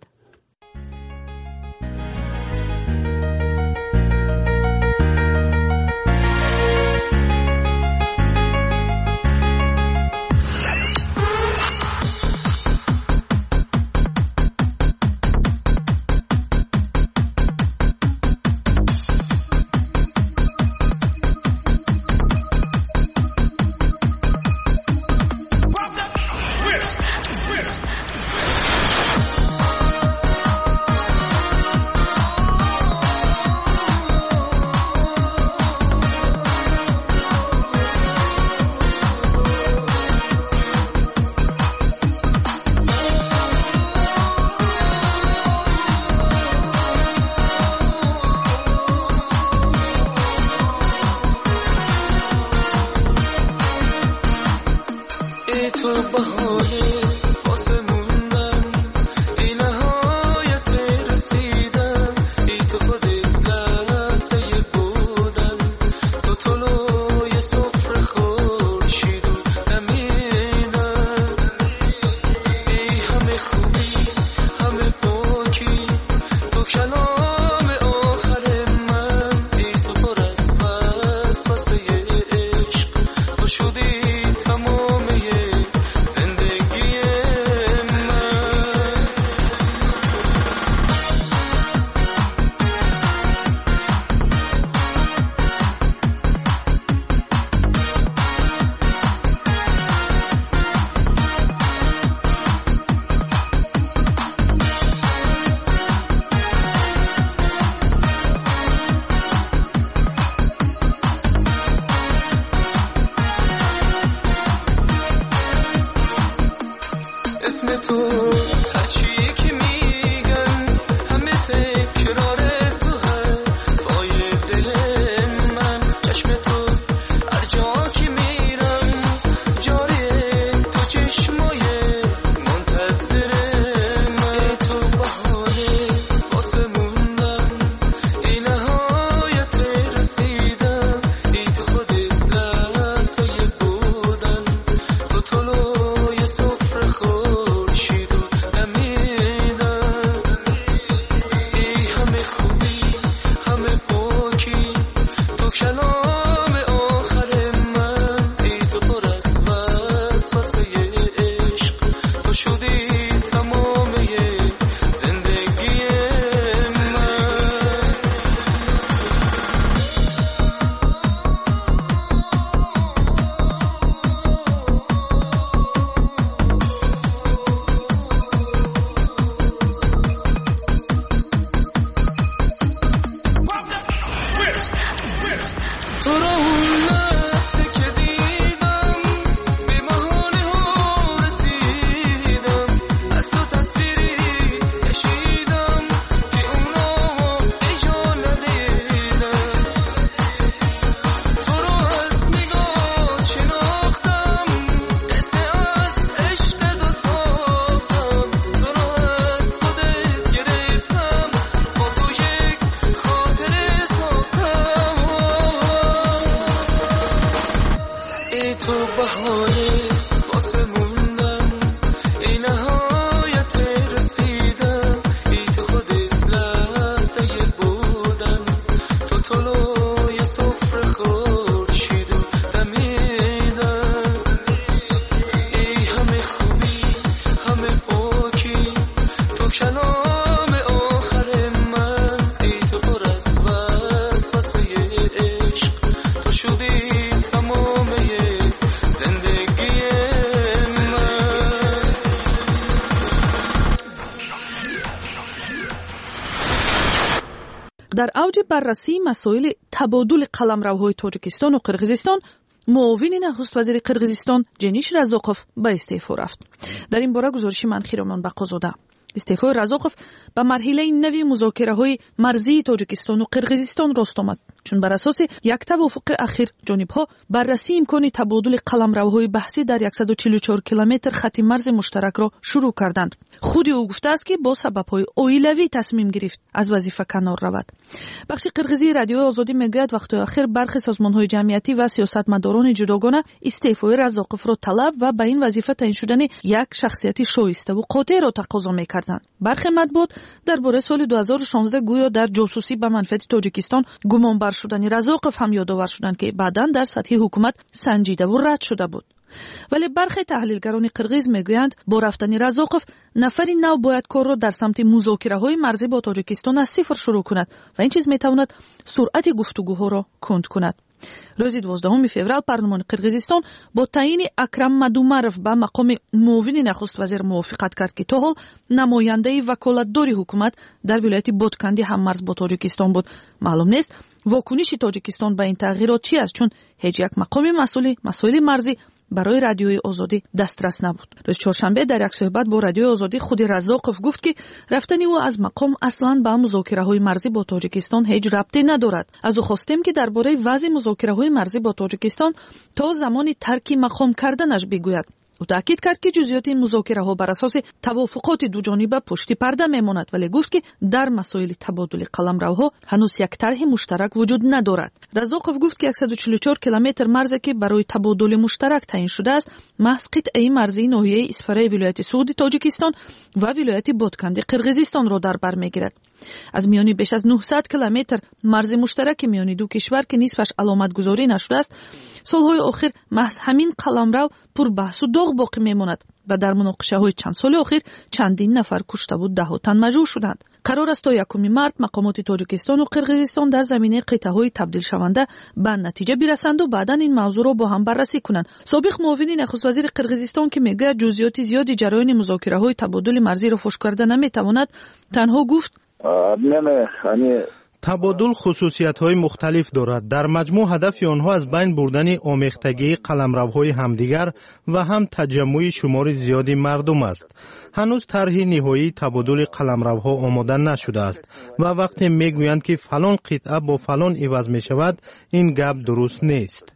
Speaker 3: کلام آخر من ای تو پر از وسوسه عشق تو شدی تمامه زندگی من.
Speaker 5: در اوج بررسی مسائل تبادل قلمروهای تاجیکستان و قرقیزستان، معاون نخست وزیر قرقیزستان جنیش رزاقوف به استعفا رفت. در این باره گزارش منخی رامان بقازاده. استعفای رزاقوف به مرحله نوی مذاکره‌های مرزی تاجیکستان و قرقیزستان راست آمد، چون بر اساس یک توافق اخیر جانب‌ها بررسی امکان تبادل قلمروهای بحثی در صد و چهل و چهار کیلومتر خط مرز مشترک را شروع کردند. خود او گفته است که با سبب‌های عائلوی تصمیم گرفت از وظیفه کنار رود. بخش قرقیزی رادیوی آزادی میگوید وقت اخیر برخی سازمان‌های جمعیتی و سیاستمداران جداگانه استعفای رزاقوف را طلب و به این وظیفه تعیین شدن یک شخصیت شایسته و قاطع را تقاضا می‌کردند. برخی مطبوعات درباره سال دو هزار و شانزده گویا در جاسوسی به منفعت تاجیکستان گمانبر شدن رزاقوف هم یادآور شدند که بعداً در سطح حکومت سنجیده و رد شده بود. ولی برخی تحلیلگران قرقیز میگویند با رفتن رزاقوف نفری نو باید کار را در سمت مذاکره‌های مرزی با تاجیکستان از صفر شروع کند و این چیز میتواند سرعت گفتگوها را کند کند. روز دوازدهم فوریه پارلمان قرقیزستان با تعیین اکرم مدومرف به مقام معاون نخست وزیر موافقت کرد که تا حال نماینده وکالتدار حکومت در ولایت بادکندی هم مرز با تاجیکستان بود. معلوم نیست واکنش تاجیکستان به این تغییرات چی است، چون هیچ یک مقام مسئول مسائل مرزی برای رادیوی آزادی دسترس نبود. روز چهارشنبه در یک صحبت با رادیوی آزادی خود رزاقوف گفت که رفتن او از مقام اصلا به مذاکره‌های مرزی با تاجیکستان هیچ ربطی ندارد. از او خواستیم که درباره وضع مذاکره‌های مرزی با تاجیکستان تا زمان ترک مقام کردنش بگوید. او تاکید کرد که جزئیات این مذاکره‌ها بر اساس توافقات دو جانبه پشت پرده میماند، ولی گفت که در مسائل تبادل قلمروها هنوز یک طرح مشترک وجود ندارد. رزاقوف گفت که صد و چهل و چهار کیلومتر مرزی که برای تبادل مشترک تعیین شده است محض قطعه مرزی ناحیه اسفره ولایت سعودی تاجیکستان و ولایت بادکندی قرقیزستان را در بر میگیرد. از میانی بیش از نهصد کیلومتر مرز مشترک میانی دو کشور که نصفش علامت گذاری نشده است، سالهای اخیر محض همین قلمرو پر بحث و داغ باقی میماند و در مناقشه های چند سال اخیر چندین نفر کشته و ده ها تن مجروح شدند. قرار است تا یکم مارس مقامات تاجیکستان و قرقیزستان در زمینه قطعه های تبدیل شونده به نتیجه برسند و بعدا این موضوع را با هم بررسی کنند. سابق معاون نخست وزیر قرقیزستان که میگه جزئیات زیادی جریان مذاکره های تبادل مرزی را فاش کرده نمیتواند، تنها گفت
Speaker 13: تبادل خصوصیت‌های مختلف دارد. در مجموع هدف آنها از بین بردن آمیختگی قلمروهای همدیگر و هم تجمع شمار زیادی مردم است. هنوز طرح نهایی تبادل قلمروها آماده نشده است و وقتی میگویند که فلان قطعه با فلان عوض می شود، این گپ درست نیست.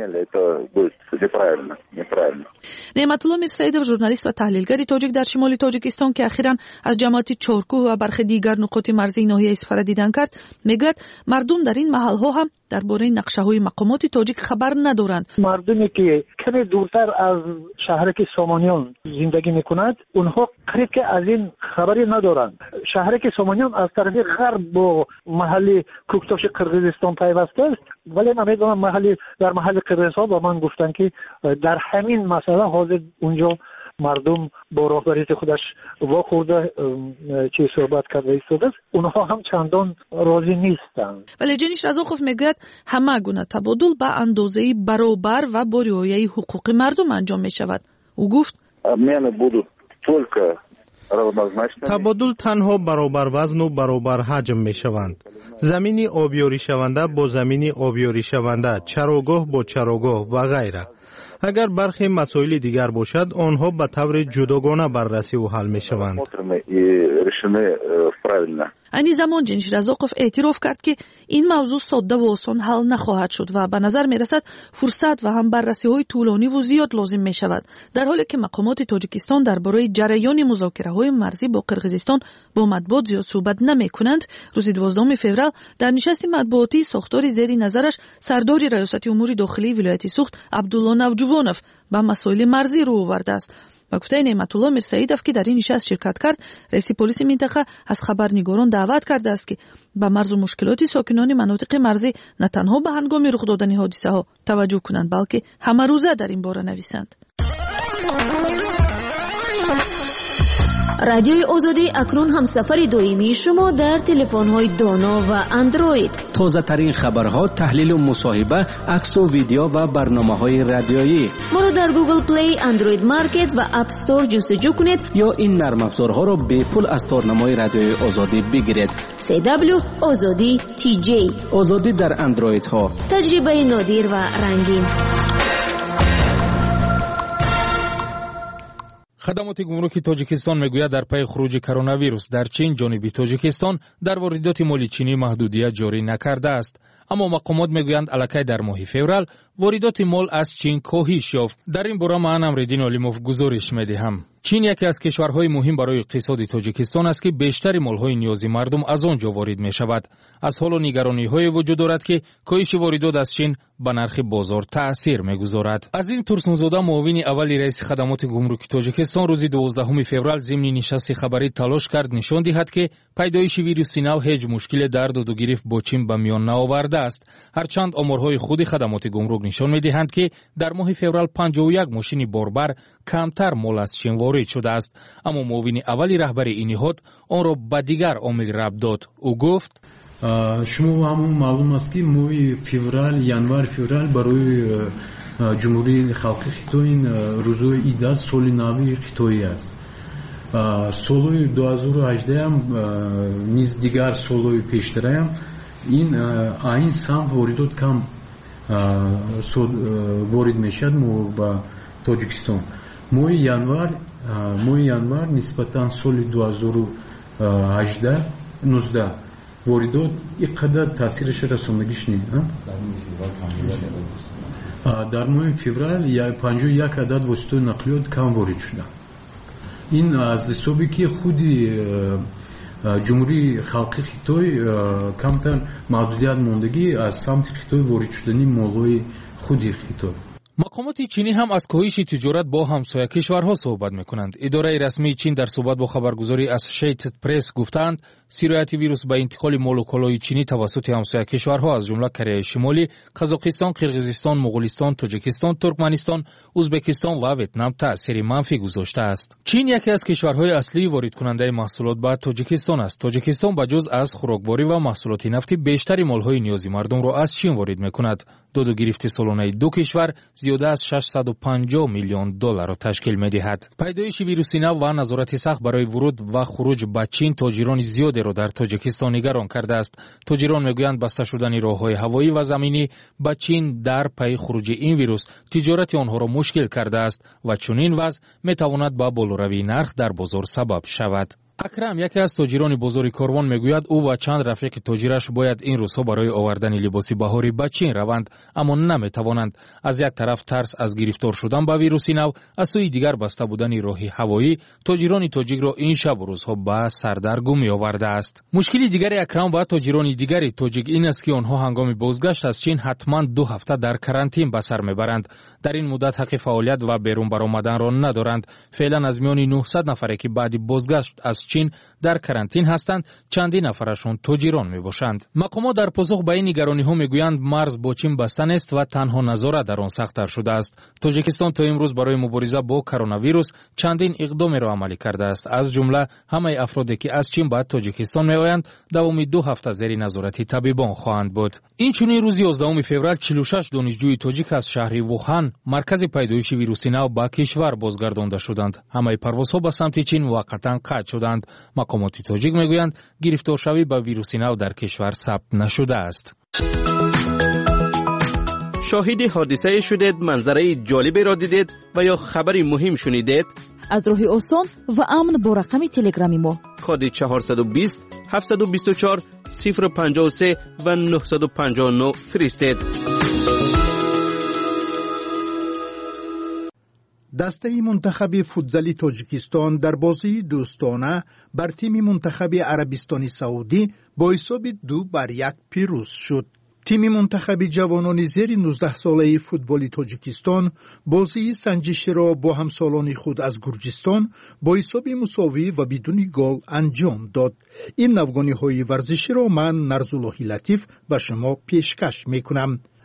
Speaker 5: نعمت الله میرسیدov ژورنالیست و تحلیلگر تاجیک در شمال تاجیکستان که اخیراً از جماعت چارکوه و برخی دیگر نقاط مرزی ناحیه اسفره دیدن کرد، میگوید مردم در این محلها هم درباره نقشه‌های مقامات تاجیک خبر ندارند.
Speaker 9: مردمی که کمی دورتر از شهرک سامانیان زندگی میکنند اونها قریب که از این خبری ندارند. شهرک سامانیان از طرف غرب با محل کوکتاش قرقیزستان پیوسته است، ولی من میدونم محل در محل قرقیزستان با من گفتن که در همین مسئله حاضر اونجا مردم با راهبری خودش واخورده چه صحبت کرده ایستاده است، اونها هم چندان راضی نیستند.
Speaker 5: ولی جنیش رزاقوف میگوید همه گونه تبادل به اندازه برابر و با رعایت حقوق مردم انجام می شود. او گفت
Speaker 13: تبادل تنها برابر وزن و برابر حجم می شوند. زمینی آبیاری شونده با زمینی آبیاری شونده، چراگاه با چراگاه و غیره. اگر برخی مسائل دیگر باشد آنها به طور جداگانه بررسی و حل می شوند.
Speaker 5: این زمان جنیش رزاقوف اعتراف کرد که این موضوع ساده و آسان حل نخواهد شد و به نظر می رسد فرصت و هم بررسی های طولانی و زیاد لازم می شود، در حالی که مقامات تاجیکستان درباره جریان مذاکره های مرزی با قرقیزستان با مطبوعات زیاد صحبت نمی کنند. روز دوازدهم فوریه در نشست مطبوعاتی ساختار زیر نظرش سردار ریاست امور داخلی ولایت سوخت عبدالله نوجوانوف به مسائل مرزی رو آورده است. و گفته نعمت الله میرسیدov که در این نشست شرکت کرد، رئیس پلیس منطقه از خبرنگاران دعوت کرده است که به مرز و مشکلات ساکنان مناطق مرزی نه تنها به هنگام رخ دادن حادثه ها توجه کنند، بلکه همه روزه در این باره نویسند.
Speaker 1: رادیوی آزادی اکنون هم سفر دائمی شما در تلفن‌های دانا و اندروید.
Speaker 2: تازه ترین خبرها، تحلیل و مصاحبه، عکس و ویدیو و برنامه‌های رادیویی.
Speaker 1: ما را در گوگل پلی، اندروید مارکت و اپ استور جستجو کنید
Speaker 2: یا این نرم افزارها را به پول از تارنمای رادیوی آزادی بگیرید.
Speaker 1: سی دبلیو آزادی تی جی.
Speaker 2: آزادی در اندروید ها.
Speaker 1: تجربه نادر و رنگین.
Speaker 22: خدمات گمرکی تاجیکستان میگوید در پی خروج کرونا ویروس در چین جانب تاجیکستان در واردات مالی چینی محدودیت جاری نکرده است. اما مقامات میگویند الکی در ماه فوریه واردات مال از چین کاهش یافت. در این باره من امرالدین علیموف گزارش میدهم. چین یکی از کشورهای مهم برای اقتصاد تاجیکستان است که بیشتر مالهای نیازی مردم از آنجا وارد می شود. از حال نگرانی‌های وجود دارد که کاهش واردات از چین به نرخ بازار تأثیر می‌گذارد. از این ترسنوزاده معاون اول رئیس خدمات گمرک تاجیکستان روز دوازدهم فوریه ضمن نشست خبری تلاش کرد نشان دهد که پیدایش ویروس نو هیچ مشکل در داد و گرفت با چین به میان نیاورده است. هرچند آمارهای خود خدمات گمرک نشان می‌دهند که در ماه فوریه پنجاه و یک ماشین باربر کمتر مال از چین وارد شده است، اما معاون اول رهبر این نهاد آن را به دیگر عامل ربط داد. او گفت
Speaker 10: شما همون معلوم است که ماه فوریه، январ فوریه برای جمهوری خلقی خیتای این روزهای ایده سال نوی خیتایی است. سال دو هزار و هجده هم نیز دیگر سالهای پیشتر هم این این سمت واردات کم وارد میشد با تاجیکستان. ماه январ ماه январ نسبتا سال دو هزار و هجده نوزده واردات اینقدر تاثیرش رساندگیش نیست. در ماه فوریه پنجاه و یک عدد واسطه نقلیات کم وارد شده. این از حسابی که خودی جمهوری خلقی خیتای کمتر محدودیت ماندگی از سمت خیتای وارد شدنی مالهای خودی خیتای.
Speaker 22: مقامات چینی هم از کاهش تجارت با همسایه کشورها صحبت میکنند. اداره رسمی چین در صحبت با خبرگزاری اسوسییتد پرس گفتند سرایت ویروس به انتقال مال و کالای چینی توسط همسایه کشورها از جمله کره شمالی، قزاقستان، قرقیزستان، مغولستان، تاجیکستان، ترکمنستان، ازبکستان و ویتنام تأثیر منفی گذاشته است. چین یکی از کشورهای اصلی وارد کننده محصولات به تاجیکستان است. تاجیکستان به جز از خوراکباری و محصولات نفتی بیشتر مالهای نیازی مردم را از چین وارد میکند. داد و گرفت سالانه دو کشور زیاده از ششصد و پنجاه میلیون دلار را تشکیل می‌دهد. پیدایش ویروس نو و نظارت سخت برای ورود و خروج به چین تاجران زیادی را در تاجیکستان نگران کرده است. تاجران میگویند بسته شدن راه‌های هوایی و زمینی به چین در پی خروج این ویروس تجارت آنها را مشکل کرده است و چنین وضع میتواند به بالاروی نرخ در بازار سبب شود. اکرم یکی از تاجران بازار کاروان میگوید او و چند رفیق تاجرش باید این روزها برای آوردن لباس بهاری به چین روند، اما نمیتوانند. از یک طرف ترس از گرفتار شدن به ویروس نو، از سوی دیگر بسته بودن راه هوایی تاجران تاجیک را این شب و روزها به سردرگمی آورده است. مشکلی دیگر اکرم و تاجران دیگر تاجیک این است که آنها هنگام بازگشت از چین حتما دو هفته در کرانتین به سر میبرند. در این مدت حق فعالیت و بیرون برآمدن را ندارند. فعلا از میان نهصد نفری که بعد بازگشت از چین در کرانتین هستند، چندین نفرشون تاجران میباشند. مقامات در پاسخ به این نگرانی ها میگویند مرز با چین بسته است و تنها نظارت در آن سخت‌تر شده است. تاجیکستان تا امروز برای مبارزه با کرونا ویروس چندین اقدامی را عملی کرده است. از جمله همه افرادی که از چین به تاجیکستان میآیند دوام دو هفته زیر نظارت طبیبان خواهند بود. این چنین روز یازدهم فوریه چهل و شش دانشجوی تاجیک از شهر ووهان، مرکز پیدایش ویروس نو، به کشور بازگردانده شدند. همه پروازها به سمت چین موقتا قطع شدند. مقامات تاجیک میگویند گرفتار شوی به ویروس نو در کشور ثبت نشده است.
Speaker 2: شاهد حادثه شدید، منظره جالبی را دیدید و یا خبری مهم شنیدید؟
Speaker 8: از راه آسان و امن با رقم تلگرامی ما
Speaker 2: کد چهارصد و بیست هفتصد و بیست و چهار صفر پنجاه و سه و نهصد و پنجاه و نه فرستید.
Speaker 11: دسته منتخب فوتزالی تاجیکستان در بازی دوستانه بر تیم منتخب عربستان سعودی با حساب دو بر یک پیروز شد. تیم منتخب جوانان زیر نوزده ساله فوتبال تاجیکستان بازی سنجشی را با همسالان خود از گرجستان با حساب مساوی و بدون گل انجام داد. این نوگانی های ورزشی را من نرزاللهی لطیف و شما پیشکش می کنم.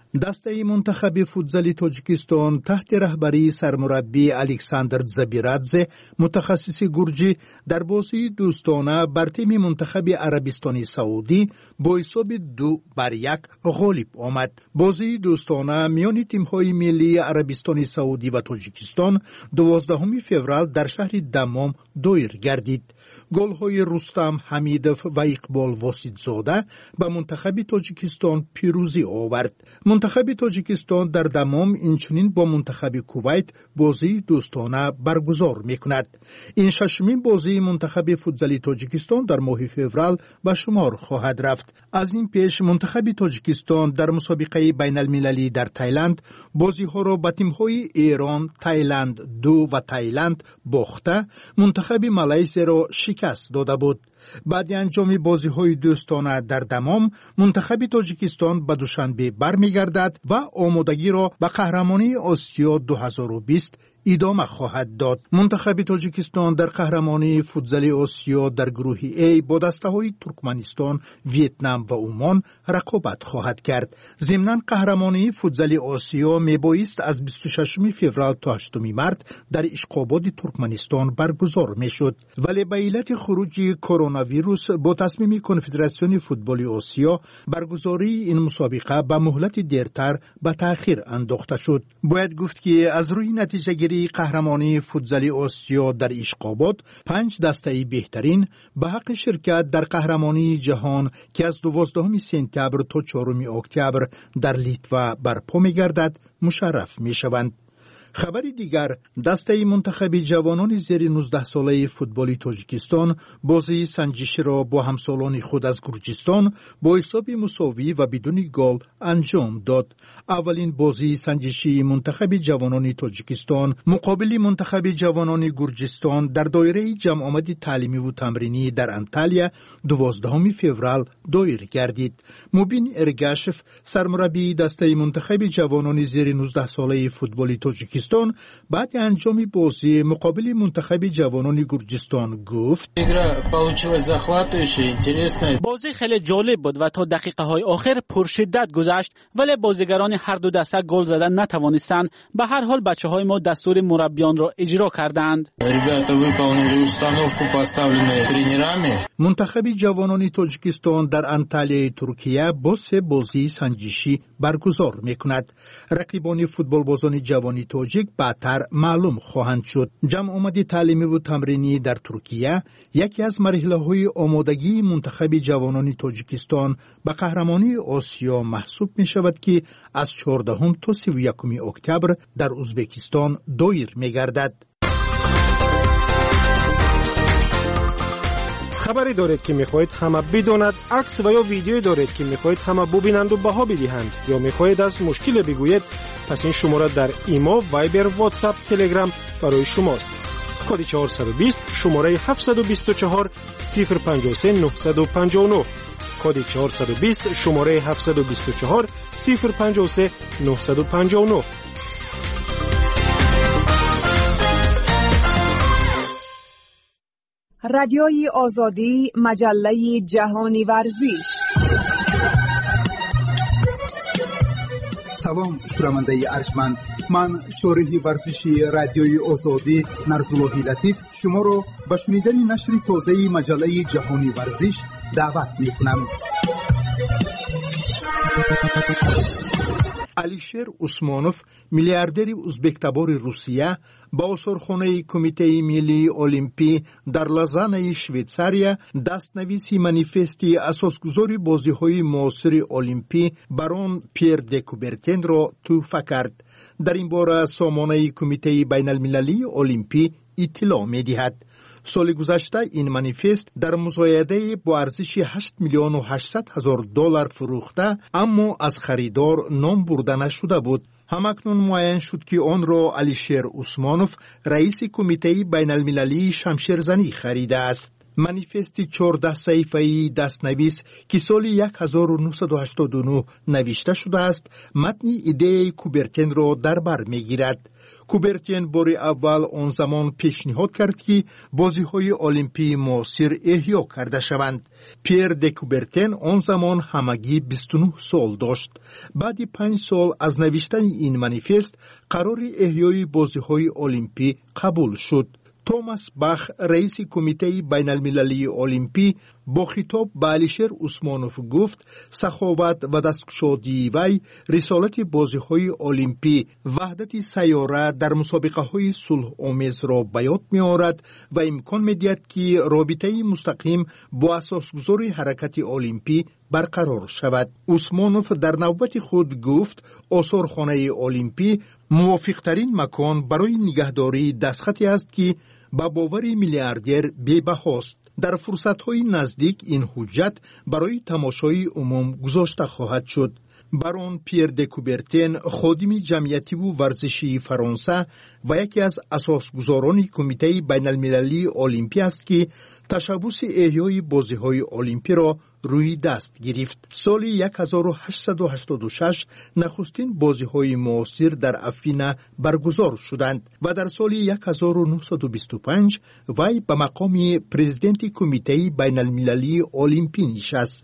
Speaker 11: دسته منتخب فوتزالی تاجیکستان تحت رهبری سرمربی الکساندر زبیرادزه متخصص گرجی در بازی دوستانه بر تیم منتخب عربستان سعودی با حساب دو بر یک غالب آمد. بازی دوستانه میان تیم‌های ملی عربستان سعودی و تاجیکستان دوازدهم فوریه در شهر دمام دایر گردید. گل‌های رستم حمیدوف و اقبال واسیدزاده به منتخب تاجیکستان پیروزی آورد. منتخب تاجیکستان در دمام اینچنین با منتخب کویت بازی دوستانه برگزار میکند. این ششمین بازی منتخب فوتزالی تاجیکستان در ماه فوریه به شمار خواهد رفت. از این پیش منتخب تاجیکستان در مسابقه بین المللی در تایلند بازی ها را با تیم های ایران، تایلند دو و تایلند باخته منتخب مالزی را شکست داده بود. بعد انجام بازی های دوستانه در دمام منتخب تاجیکستان به دوشنبه برمیگردد و آمادگی را به قهرمانی آسیا دو هزار و بیست ادامه خواهد داد. منتخب تاجیکستان در قهرمانی فوتزالی آسیا در گروه ای با دسته های ترکمنستان، ویتنام و عمان رقابت خواهد کرد. ضمناً قهرمانی فوتزالی آسیا میبایست از بیست و ششم فوریه تا هشتم مارس در اشقاباد ترکمنستان برگزار میشد، ولی به علت خروج کرونا ویروس با تصمیم کنفدراسیون فوتبال آسیا برگزاری این مسابقه به مهلت دیرتر به تأخیر انداخته شد. باید گفت که از روی نتیجه گیری قهرمانی فوتزالی آسیا در اشقاباد پنج دسته بهترین به حق شرکت در قهرمانی جهان که از دوازدهم سپتامبر تا چهارم اکتبر در لیتوا برپا می‌گردد مشرف می‌شوند. خبری دیگر، دسته منتخب جوانان زیر نوزده ساله فوتبالی تاجیکستان بازی سنجشی را با همسالان خود از گرجستان با حساب مساوی و بدون گل انجام داد. اولین بازی سنجشی منتخب جوانان تاجیکستان مقابل منتخب جوانان گرجستان در دایره جمع آمد تعلیمی و تمرینی در انتالیا دوازدهم فوریه دایر گردید. مبین ارگاشف سرمربی دسته منتخب جوانان زیر نوزده ساله فوتبالی تاجیکستان بعد انجام بازی مقابل منتخب جوانان گرجستان گفت:
Speaker 20: بازی خیلی جالب بود و تا دقیقه های آخر پرشدت گذشت، ولی بازیگران هر دو دسته گل زدن نتوانستند. به هر حال بچه های ما دستور مربیان را اجرا کردند.
Speaker 11: منتخب جوانان تاجیکستان در انتالیا ترکیه با سه بازی سنجشی برگزار میکند. رقیبان فوتبال بازان جوانی تاجیک بعدتر معلوم خواهند شد. جمع آمد تعلیمی و تمرینی در ترکیه یکی از مرحله‌های آمادگی منتخب جوانان تاجیکستان به قهرمانی آسیا محسوب می شود که از چهاردهم تا سی و یکم اکتبر در ازبکستان دایر می گردد.
Speaker 14: خبری دارید که میخواهید همه بداند، عکس و یا ویدیویی دارید که میخواهید همه ببینند و بها بدهند، یا میخواهید از مشکل بگویید، پس این شماره در ایما، وایبر، واتساپ، تلگرام برای شماست. کد چهارصد و بیست شماره هفتصد و بیست و چهار صفر پنجاه و سه نهصد و پنجاه و نه. کد چهارصد و بیست شماره هفتصد و بیست و چهار صفر پنجاه و سه نهصد و پنجاه و نه.
Speaker 4: رادیوی آزادی، مجله جهانی ورزش.
Speaker 11: سلام شنونده ارجمند، من شارح ورزشی رادیوی آزادی نرزالله لطیف شما را به شنیدن نشر تازه مجله جهانی ورزش دعوت می‌کنم. علیشیر عثمانوف میلیاردر ازبک تبار روسیه با آثارخانه کمیته ملی المپی در لازان شویتزاریا دستنویسی منیفستی اساسگذاری بازی‌های معاصر المپی بران پیر د کوبرتن را تحفه کرد. در این باره سامانه کمیته بین المللی المپی اطلاع می‌دهد. سال گذشته این منیفست در مزایده با ارزش هشت میلیون و هشتصد هزار دلار فروخته اما از خریدار نام برده نشده بود. همکنون معین شد که آن را علیشیر عثمانوف رئیس کمیته بین المللی شمشیرزنی خریده است. манифести چهارده صفحه‌ای دستنویس که سال هزار و نهصد و هشتاد و نه نوشته شده است متن ایده کوبرتین را در بر میگیرد. کوبرتین بار اول آن زمان پیشنهاد کرد که بازی‌های المپی معاصر احیا کرده شوند. پیر د کوبرتین آن زمان همگی بیست و نه سال داشت. بعد پنج سال از نوشتن این منیفست قرار احیای بازی‌های المپی قبول شد. توماس باخ رئیس کمیته بین المللی المپی با خطاب به علیشیر عثمانوف گفت سخاوت و دستگشادی وی رسالت بازی‌های المپی وحدت سیاره در مسابقه‌های صلح آمیز را به یاد می‌آورد و امکان می‌دهد که رابطه مستقیم با اساسگذار حرکت المپی برقرار شود. عثمانوف در نوبت خود گفت آثارخانه المپی موافق‌ترین مکان برای نگهداری دستخطی است که با باور میلیاردر بی‌بهاست. در فرصت‌های نزدیک این حجت برای تماشای عموم گذاشته خواهد شد. بران پیر د کوبرتین خادم جمعیتی و ورزشی فرانسه و یکی از اساسگزاران کمیته بین المللی المپی است که تشبث احیای بازی‌های المپی را روی دست گرفت. سال هزار و هشتصد و هشتاد و شش نخستین بازی‌های معاصر در افینا برگزار شدند و در سال هزار و نهصد و بیست و پنج وی به مقام پرزیدنت کمیته بین المللی المپی نشست.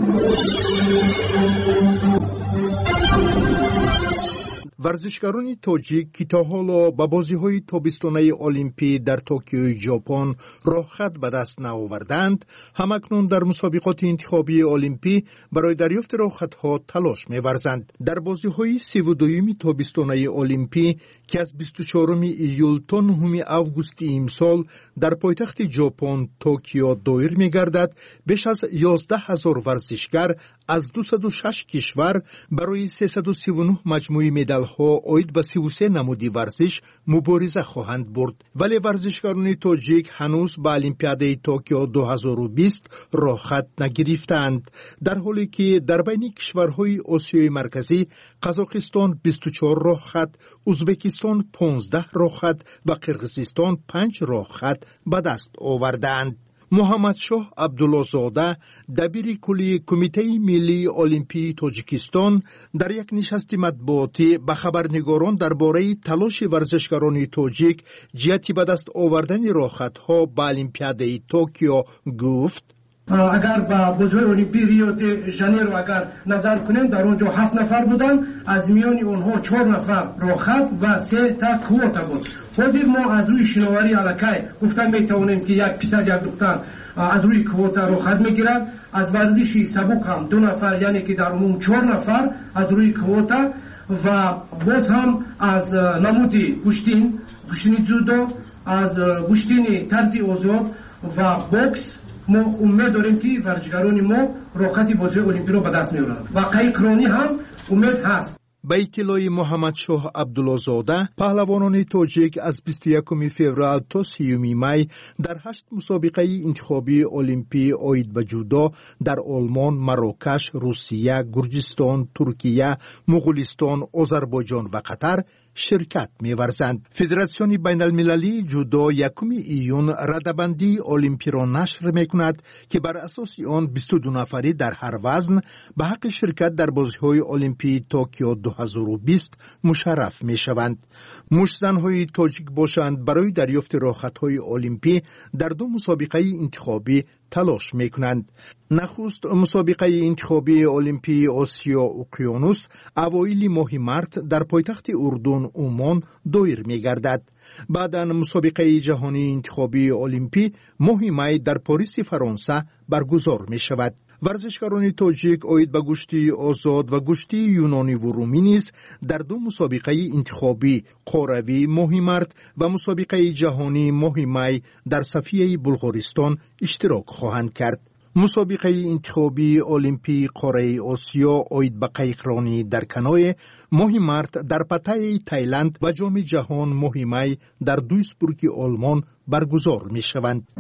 Speaker 11: ورزشکاران تاجیک که تا حالا به بازی‌های تابستانه المپی در توکیو ژاپن راه خط به دست نآوردند، همکنون در مسابقات انتخابی المپی برای دریافت راه خطها تلاش می‌ورزند. در بازی‌های سی و دوم تابستانه المپی که از بیست و چهارم ایول تا نهم آگوست امسال در پایتخت ژاپن توکیو دایر می‌گردد، بیش از یازده هزار ورزشکار از دویست و شش کشور برای سیصد و سی و نه مجموعه مدال‌ها آید به سی و سه نمودی ورزش مبارزه خواهند برد. ولی ورزشکاران تاجیک هنوز به المپیاده توکیو دو هزار و بیست راه خط نگرفتند، در حالی که در بین کشورهای آسیای مرکزی قزاقستان بیست و چهار راه خط، ازبکستان پانزده راه خط و قرقیزستان پنج راه خط به دست آوردند. محمد شاه عبدالله زاده دبیر کلی کمیته ملی المپی تاجیکستان در یک نشست مطبوعاتی به خبرنگاران درباره تلاش ورزشکاران تاجیک جهت به دست آوردن راهخطها به المپیاده توکیو گفت
Speaker 12: اگر با بازی‌های المپی ریو د ژانیرو اگر نظر کنیم در اونجا هفت نفر بودن، از میان اونها چهار نفر راهخط و سه تا کوتا بود. خودی ما از روی شناوری علاقه گفتن میتونیم که یک پسر یک دختر از روی کوتا راهخط میگیرد، از ورزشی سبک هم دو نفر یعنی که در عموم چهار نفر از روی کوتا و باز هم از نمودی گوشتین گوشتین جودو، از گوشتین طرزی آزاد و باکس ما امید داریم که ورزشکاران ما راحتی بازی المپی رو به دست میارند و قایقرانی هم امید هست.
Speaker 11: به اطلاع محمد شاه عبدالله زاده، پهلوانان تاجیک از بیست و یکم فوریه تا سیوم می در هشت مسابقه انتخابی المپی آید به جودو در آلمان، مراکش، روسیه، گرجستان، ترکیه، مغولستان، آذربایجان و قطر شرکت می‌ورزند. فدراسیون بین المللی جودو یکم ایون ردبندی المپی را نشر می‌کند که بر اساس آن بیست و دو نفری در هر وزن به حق شرکت در بازی‌های المپی توکیو دو هزار و بیست مشرف می‌شوند. مشزن‌های تاجیک باشند برای دریافت راهخطهای المپی در دو مسابقه انتخابی تلاش میکنند. نخست مسابقه انتخابی المپی آسیا اقیانوس اوایل ماه مارت در پایتخت اردن عمان دایر میگردد. بعداً مسابقه جهانی انتخابی المپی ماه می در پاریس فرانسه برگزار می شود. ورزشکاران تاجیک آید به گشتی آزاد و گشتی یونانی و رومی نیز در دو مسابقه انتخابی قروی ماه مارت و مسابقه جهانی ماه می در صفیه بلغارستان اشتراک خواهند کرد. مسابقه انتخابی المپی قاره آسیا آید به قایقرانی در کنای ماه مارت در پتای تایلند و جام جهان ماه می در دویسبورگ آلمان برگزار می شوند.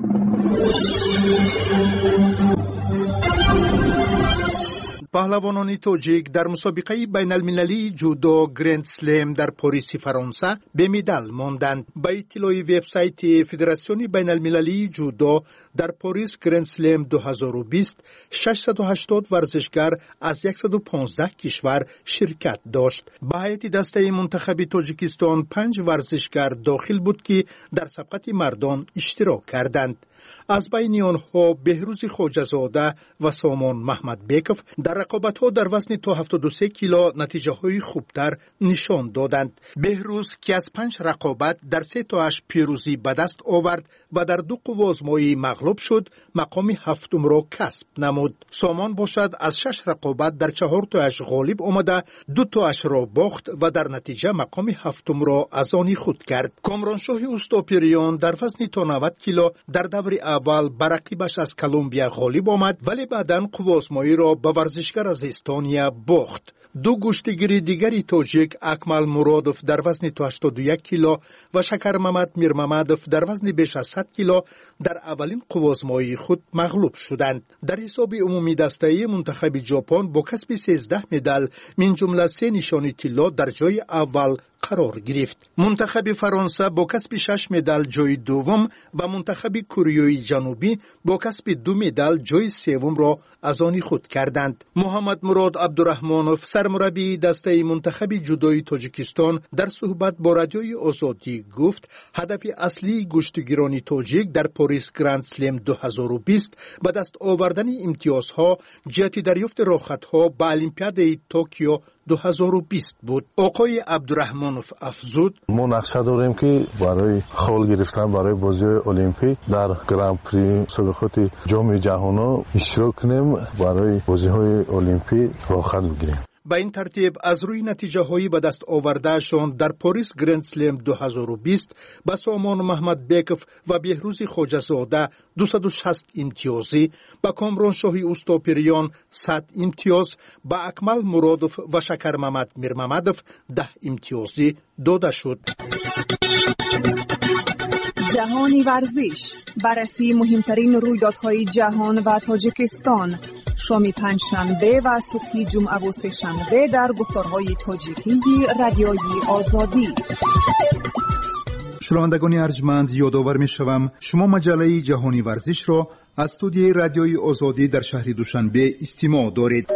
Speaker 11: پهلوانان تاجیک در مسابقه بین المللی جودو گرند سلم در پاریس فرانسه به مدال ماندند. به اطلاع وبسایت فدراسیون بین المللی جودو در پاریس گرند سلم دو هزار و بیست ششصد و هشتاد ورزشکار از صد و پانزده کشور شرکت داشت. به هیئت دسته منتخب تاجیکستان پنج ورزشکار داخل بود که در سبقت مردان اشتراک کردند. از بین آنها بهروز خواجه‌زاده و سامان محمد بیکوف در رقابت‌ها در وزن تا هفتاد و سه کیلو نتیجه‌های خوبتر نشان دادند. بهروز که از پنج رقابت در سه تاش پیروزی به دست آورد و در دو قوازمایی مغلوب شد، مقام هفتم را کسب نمود. سامان باشد از شش رقابت در چهار تاش غالب آمده، دو تاش را باخت و در نتیجه مقام هفتم را از آن خود کرد. کامرانشاه اوستاپیریان در وزن تا نود کیلو در دور اول بر رقیبش از کلمبیا غالب آمد، ولی بعداً قوازمایی را به ورزشکار از استونیا باخت. دو گشتگیر دیگری تاجیک اکمل مرادوف در وزن تا هشتاد و یک کیلو و شکر محمد میرممدوف در وزن بیش از صد کیلو در اولین قوازمایی خود مغلوب شدند. در حساب عمومی دسته منتخب ژاپن با کسب سیزده مدال من جمله سه نشانی طلا در جای اول قرار گرفت. منتخب فرانسه با کسب شش مدال جای دوم و منتخب کره جنوبی با کسب دو مدال جای سوم را از آن خود کردند. محمد مراد عبدالرحمانوف سرمربی دسته منتخب جودوی تاجیکستان در صحبت با رادیوی آزادی گفت هدف اصلی گشتگیران تاجیک در پاریس گرند سلم دو هزار و بیست به دست آوردن امتیازها جهت دریافت راحت‌ها به المپیاد توکیو دو هزار و بیست بود. آقای عبدالرحمانوف افزود
Speaker 15: ما نقشه داریم که برای خال گرفتن برای بازی المپیک در گرند پری مسابقات جام جهانی اشتراک کنیم، برای بازی‌های المپیک راحت بگیریم.
Speaker 11: به این ترتیب از روی نتیجه هایی به دست آوردهشان در پاریس گرند سلم دو هزار و بیست به سامان محمد بیکوف و بهروز خواجه‌زاده دویست و شصت امتیازی، به کامرانشاه اوستاپیریان صد امتیاز، به اکمل مرادوف و شکر محمد میرممدوف ده امتیازی داده شد.
Speaker 4: جهانی ورزش، بررسی مهمترین رویدادهای جهان و تاجیکستان، شام پنجشنبه و صبح جمعه و سه‌شنبه در گفتارهای تاجیکی رادیوی آزادی.
Speaker 11: شنوندگان ارجمند، یادآور می‌شوم شما مجله جهانی ورزش را از استودیوی رادیوی آزادی در شهر دوشنبه استماع دارید.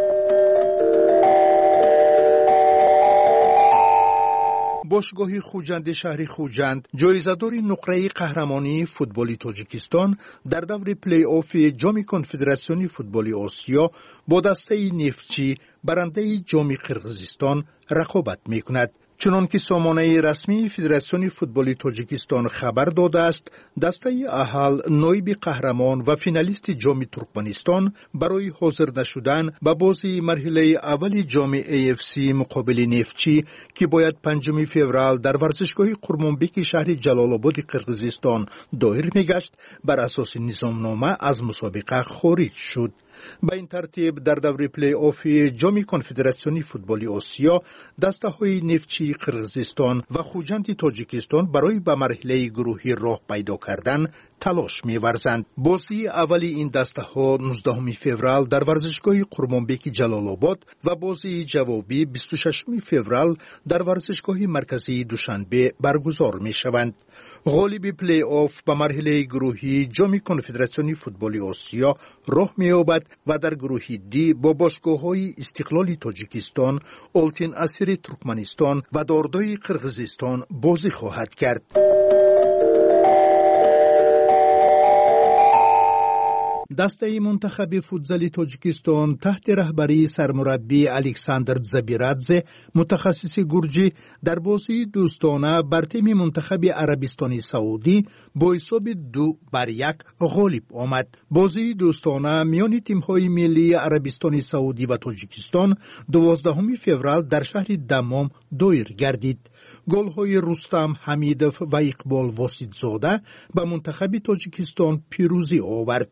Speaker 11: باشگاه خوجند شهر خوجند جایزه‌دار نقره قهرمانی فوتبال تاجیکستان در دور پلی آف جام کنفدراسیون فوتبال آسیا با دسته نفتچی برنده جام قرقیزستان رقابت می‌کند. چنان که سامانه رسمی فدراسیون فوتبال تاجیکستان خبر داده است، دسته اهل نایب قهرمان و فینالیست جام ترکمنستان برای حاضر نشدن به بازی مرحله اول جام ای اف سی مقابل نفتچی که باید پنجم فوریه در ورزشگاه قرمانبک شهر جلال آباد قرقیزستان دایر میگشت، بر اساس نظامنامه از مسابقه خارج شد. به این ترتیب در دور پلی آف جام کنفدراسیون فوتبال آسیا دسته های نفتچی قرقیزستان و خوجند تاجیکستان برای به مرحله گروهی راه پیدا کردن تلاش می‌ورزند. بازی اولی این دسته ها نوزدهم فوریه در ورزشگاه قرمانبک جلال آباد و بازی جوابی بیست و ششم فوریه در ورزشگاه مرکزی دوشنبه برگزار می‌شوند. غالب پلی آف به مرحله گروهی جام کنفدراسیون فوتبال آسیا راه می‌یابد و در گروه دی با باشگاه‌های استقلال تاجیکستان، آلتین اسیر ترکمنستان و داردای قرقیزستان بازی خواهد کرد. دسته منتخب فوتبال تاجیکستان تحت رهبری سرمربی الکساندر زبیرادزه متخصص گرجی در بازی دوستانه بر تیم منتخب عربستان سعودی با حساب دو بر یک غالب آمد. بازی دوستانه میان تیم‌های ملی عربستان سعودی و تاجیکستان دوازدهم فوریه در شهر دمام دایر گردید. گل‌های رستم حمیدوف و اقبال واسیدزاده به منتخب تاجیکستان پیروزی آورد. منتخب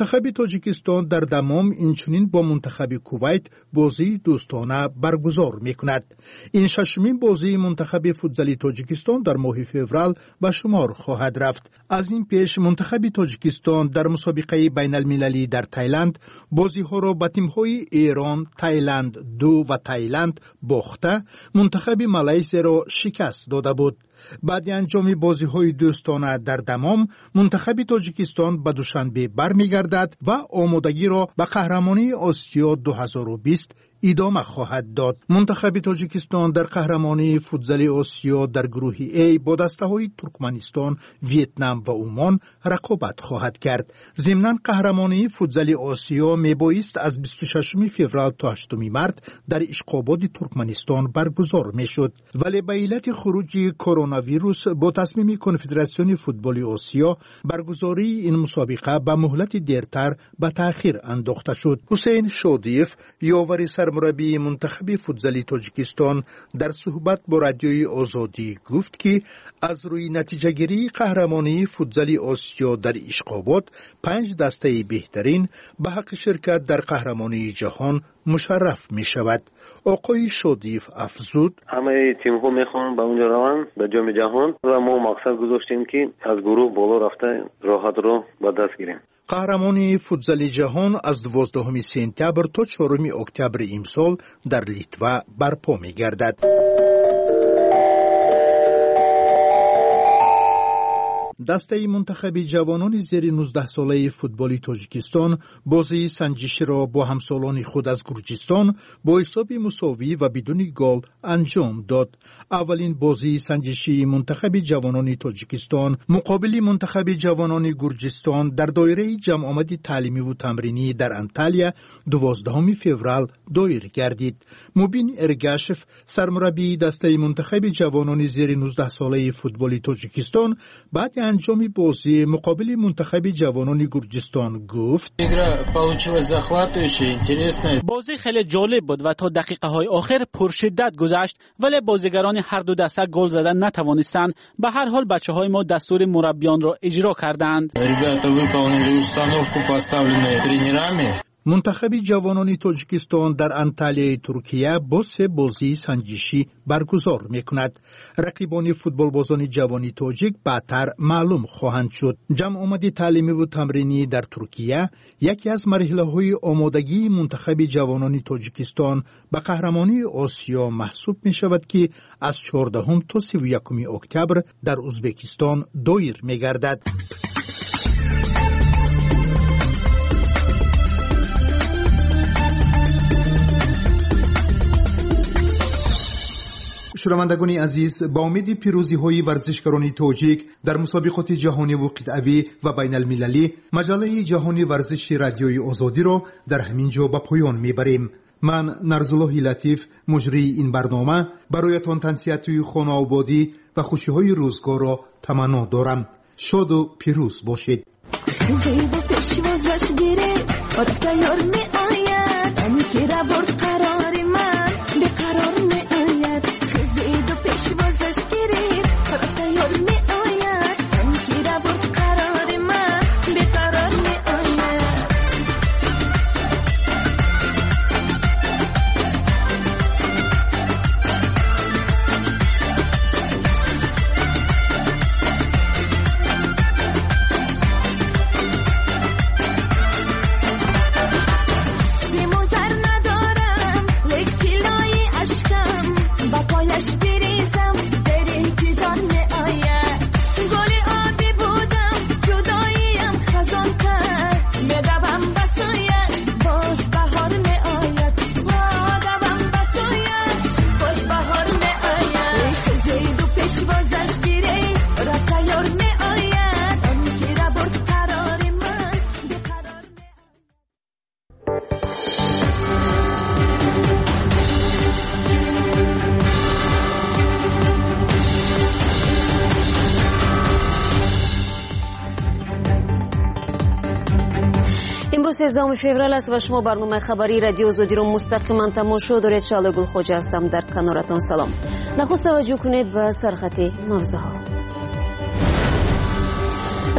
Speaker 11: منتخب تاجیکستان در دمام اینچنین با منتخب کویت بازی دوستانه برگزار میکند. این ششمین بازی منتخب فوتبال تاجیکستان در ماه فوریه به شمار خواهد رفت. از این پیش منتخب تاجیکستان در مسابقه بین المللی در تایلند بازی ها را با تیم های ایران، تایلند دو و تایلند باخته منتخب مالزی را شکست داده بود. بعد انجام بازی های دوستانه در دمام منتخب تاجیکستان به دوشنبه برمیگردد و آمادگی را به قهرمانی آسیا دو هزار و بیست ادامه خواهد داد. منتخب تاجیکستان در قهرمانی فوتبال آسیا در گروه ای با دسته های ترکمنستان، ویتنام و عمان رقابت خواهد کرد. ضمناً قهرمانی فوتبال آسیا میبایست از بیست و ششم فوریه تا هشتم مارس در اشقاباد ترکمنستان برگزار میشد، ولی به علت خروج کرونا ویروس با تصمیم کنفدراسیون فوتبال آسیا برگزاری این مسابقه به مهلت دیرتر به تأخیر انداخته شد. حسین شادیف یاور سرمربی منتخب فوتبال تاجیکستان در صحبت با رادیوی آزادی گفت که از روی نتیجه گیری قهرمانی فوتبال آسیا در اشقاباد پنج دسته بهترین به حق شرکت در قهرمانی جهان مشرف می شود. آقای شادیف افزود:
Speaker 16: همه تیم ها میخوان به اونجا روند به جام جهان و ما مقصد گذاشتیم که از گروه بالا رفته راحت رو به دست گیریم.
Speaker 11: قهرمانی فوتبال جهان از دوازدهم سپتامبر تا چهارم اکتبر امسال در لیتوا برپا می گردد. دسته منتخب جوانان زیر نوزده ساله فوتبال تاجیکستان بازی سنجشی را با همسالان خود از گرجستان با حساب مساوی و بدون گل انجام داد. اولین بازی سنجشی منتخب جوانان تاجیکستان مقابل منتخب جوانان گرجستان در دایره جمع آمد تعلیمی و تمرینی در انتالیا دوازدهم فوریه دایر گردید. مبین ارگاشف سرمربی دسته منتخب جوانان زیر نوزده ساله فوتبال تاجیکستان بعد انجام بازی مقابل منتخب جوانان گرجستان گفت:
Speaker 20: بازی خیلی جالب بود و تا دقیقه های آخر پرشدت گذشت، ولی بازیگران هر دو دسته گل زدن نتوانستند. به هر حال بچه های ما دستور مربیان را اجرا کردند.
Speaker 11: منتخب جوانان تاجیکستان در انتالیا ترکیه با سه بازی سنجشی برگزار میکند. رقیبان فوتبال بازان جوانی تاجیک بعدتر معلوم خواهند شد. جمع آمد تعلیمی و تمرینی در ترکیه یکی از مرحله های آمادگی منتخب جوانان تاجیکستان به قهرمانی آسیا محسوب می شود که از چهاردهم تا سی و یکم اکتبر در ازبکستان دایر می گردد. شنوندگان عزیز، با امید پیروزی های ورزشکاران تاجیک در مسابقات جهانی و قطعی و بین المللی، مجله جهانی ورزش رادیوی آزادی را در همین جا به پایان میبریم. من نرزالله لطیف مجری این برنامه برایتان تنصیحات خانه آبادی و خوشی های روزگار را تمنا دارم. شاد و پیروز باشید.
Speaker 1: سیزدهم فوریه است و شما برنامه خبری رادیو آزادی رو مستقیما تماشا دارید. شعله گل خوجا هستم، در کنارتان. سلام. نخست توجه کنید به سرخط موضوعات.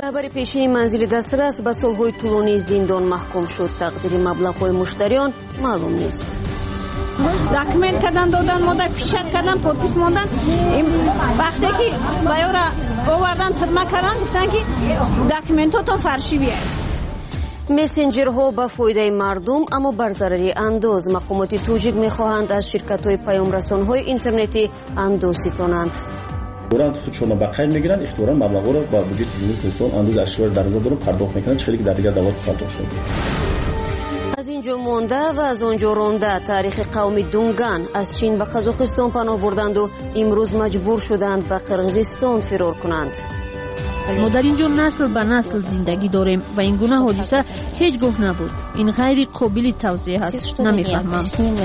Speaker 1: раҳбари пешини манзили дастрас ба солҳои тӯлонии зиндон маҳкум шуд. тақдири маблағҳои муштариён маълум нест.
Speaker 17: документ кардан додан, мода печат кардан, подпис мондан. вақте ки баёра овардан тирма кардан, гуфтан ки документотон фаршӣ бияред.
Speaker 1: месенҷерҳо ба фоидаи мардум, аммо бар зарари андоз. мақомоти тоҷик мехоҳанд аз ширкатҳои паёмрасонҳои интернетӣ андоз ситонанд.
Speaker 18: دوران خودشون با قید میگیرن اختیارا مبلغ رو با بودجه جمهوری کردستان اندازه اشتباه درآمد رو پرداخت میکنن چه خیلی در دیگر دولت پرداخت شده.
Speaker 1: از اینجا مانده و از آنجا رانده تاریخ قومی دونگان از چین به قزاقستان پناه بردند و امروز مجبور شدند به قرغیزستان فرار کنند.
Speaker 19: ما در اینجا نسل به نسل زندگی داریم و این گونه حادثه هیچگاه نبود. این غیر قابل توضیح است. نمیفهمم.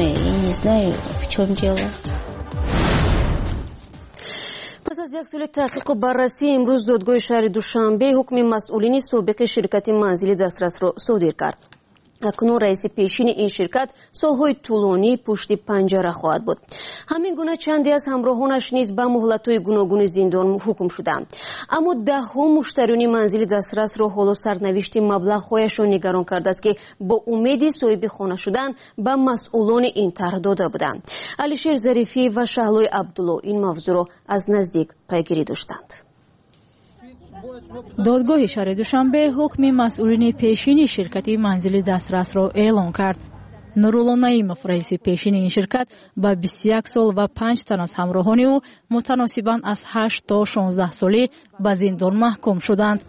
Speaker 1: پس از یک سال تحقیق و بررسی امروز دادگاه شهر دوشنبه حکم مسئولین سابق شرکت منزل دسترس را صادر کرد. اکنون رئیس پیشین این شرکت سالهای طولانی پشت پنجره خواهد بود. همین گونه چندی از همراهانش نیز به مهلت‌های گوناگون زندان حکم شدند. اما ده ها مشتریان منزل دسترس را حالا سرنوشت مبلغ‌هایشان نگران کرده است که با امید صاحب خانه شدن به مسئولان این طرح داده بودند. علیشیر ظریفی و شهلای عبدالله این موضوع را از نزدیک پیگیری داشتند.
Speaker 24: دادگاه شهر دوشنبه حکم مسئولین پیشین شرکت منزل دسترس را اعلام کرد. نورالله نعیمов رئیس پیشین این شرکت با بیست و یک سال و پنج تن از همراهان او متناسباً از هشت تا شانزده سالی به زندان محکوم شدند.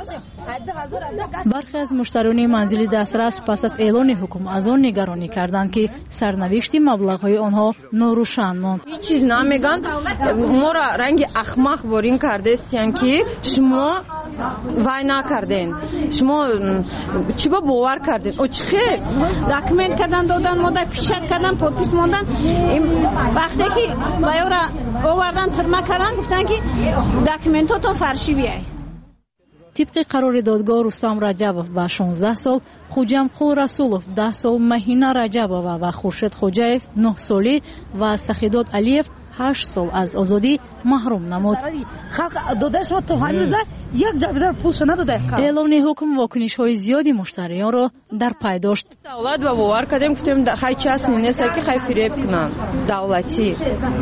Speaker 24: برخی از مشتریان منزل دسترس پس از اعلان حکم از آن نگرانی کردند که سرنوشت مبلغ‌های آنها ناروشن ماند.
Speaker 25: هیچ چیز نمیگن. ما را رنگ احمق وارین کرده استین که شما وای نکردین. شما چی با باور کردین؟ او چه خیر؟
Speaker 17: داکمنت کردن دادن، ماده پیشت کردن، پودپیس موندن. وقتی که بایورا آوردن ترما کردن گفتن که داکمنتاتون فرشی بیای.
Speaker 24: طبق قرار دادگاه رستم رجبов و شانزده سال، خوجم خو رسولов ده سال، مهینه رجبова و خورشید خوجاев نه سالی و سخیداد علیев هشت سال از آزادی محروم نمود. اعلان حکم واکنش های زیادی مشتریان را در پی داشت.
Speaker 25: دولت با باور کردیم گفتیم خیلی چیز نیست که خیلی فریب کنن دولتی.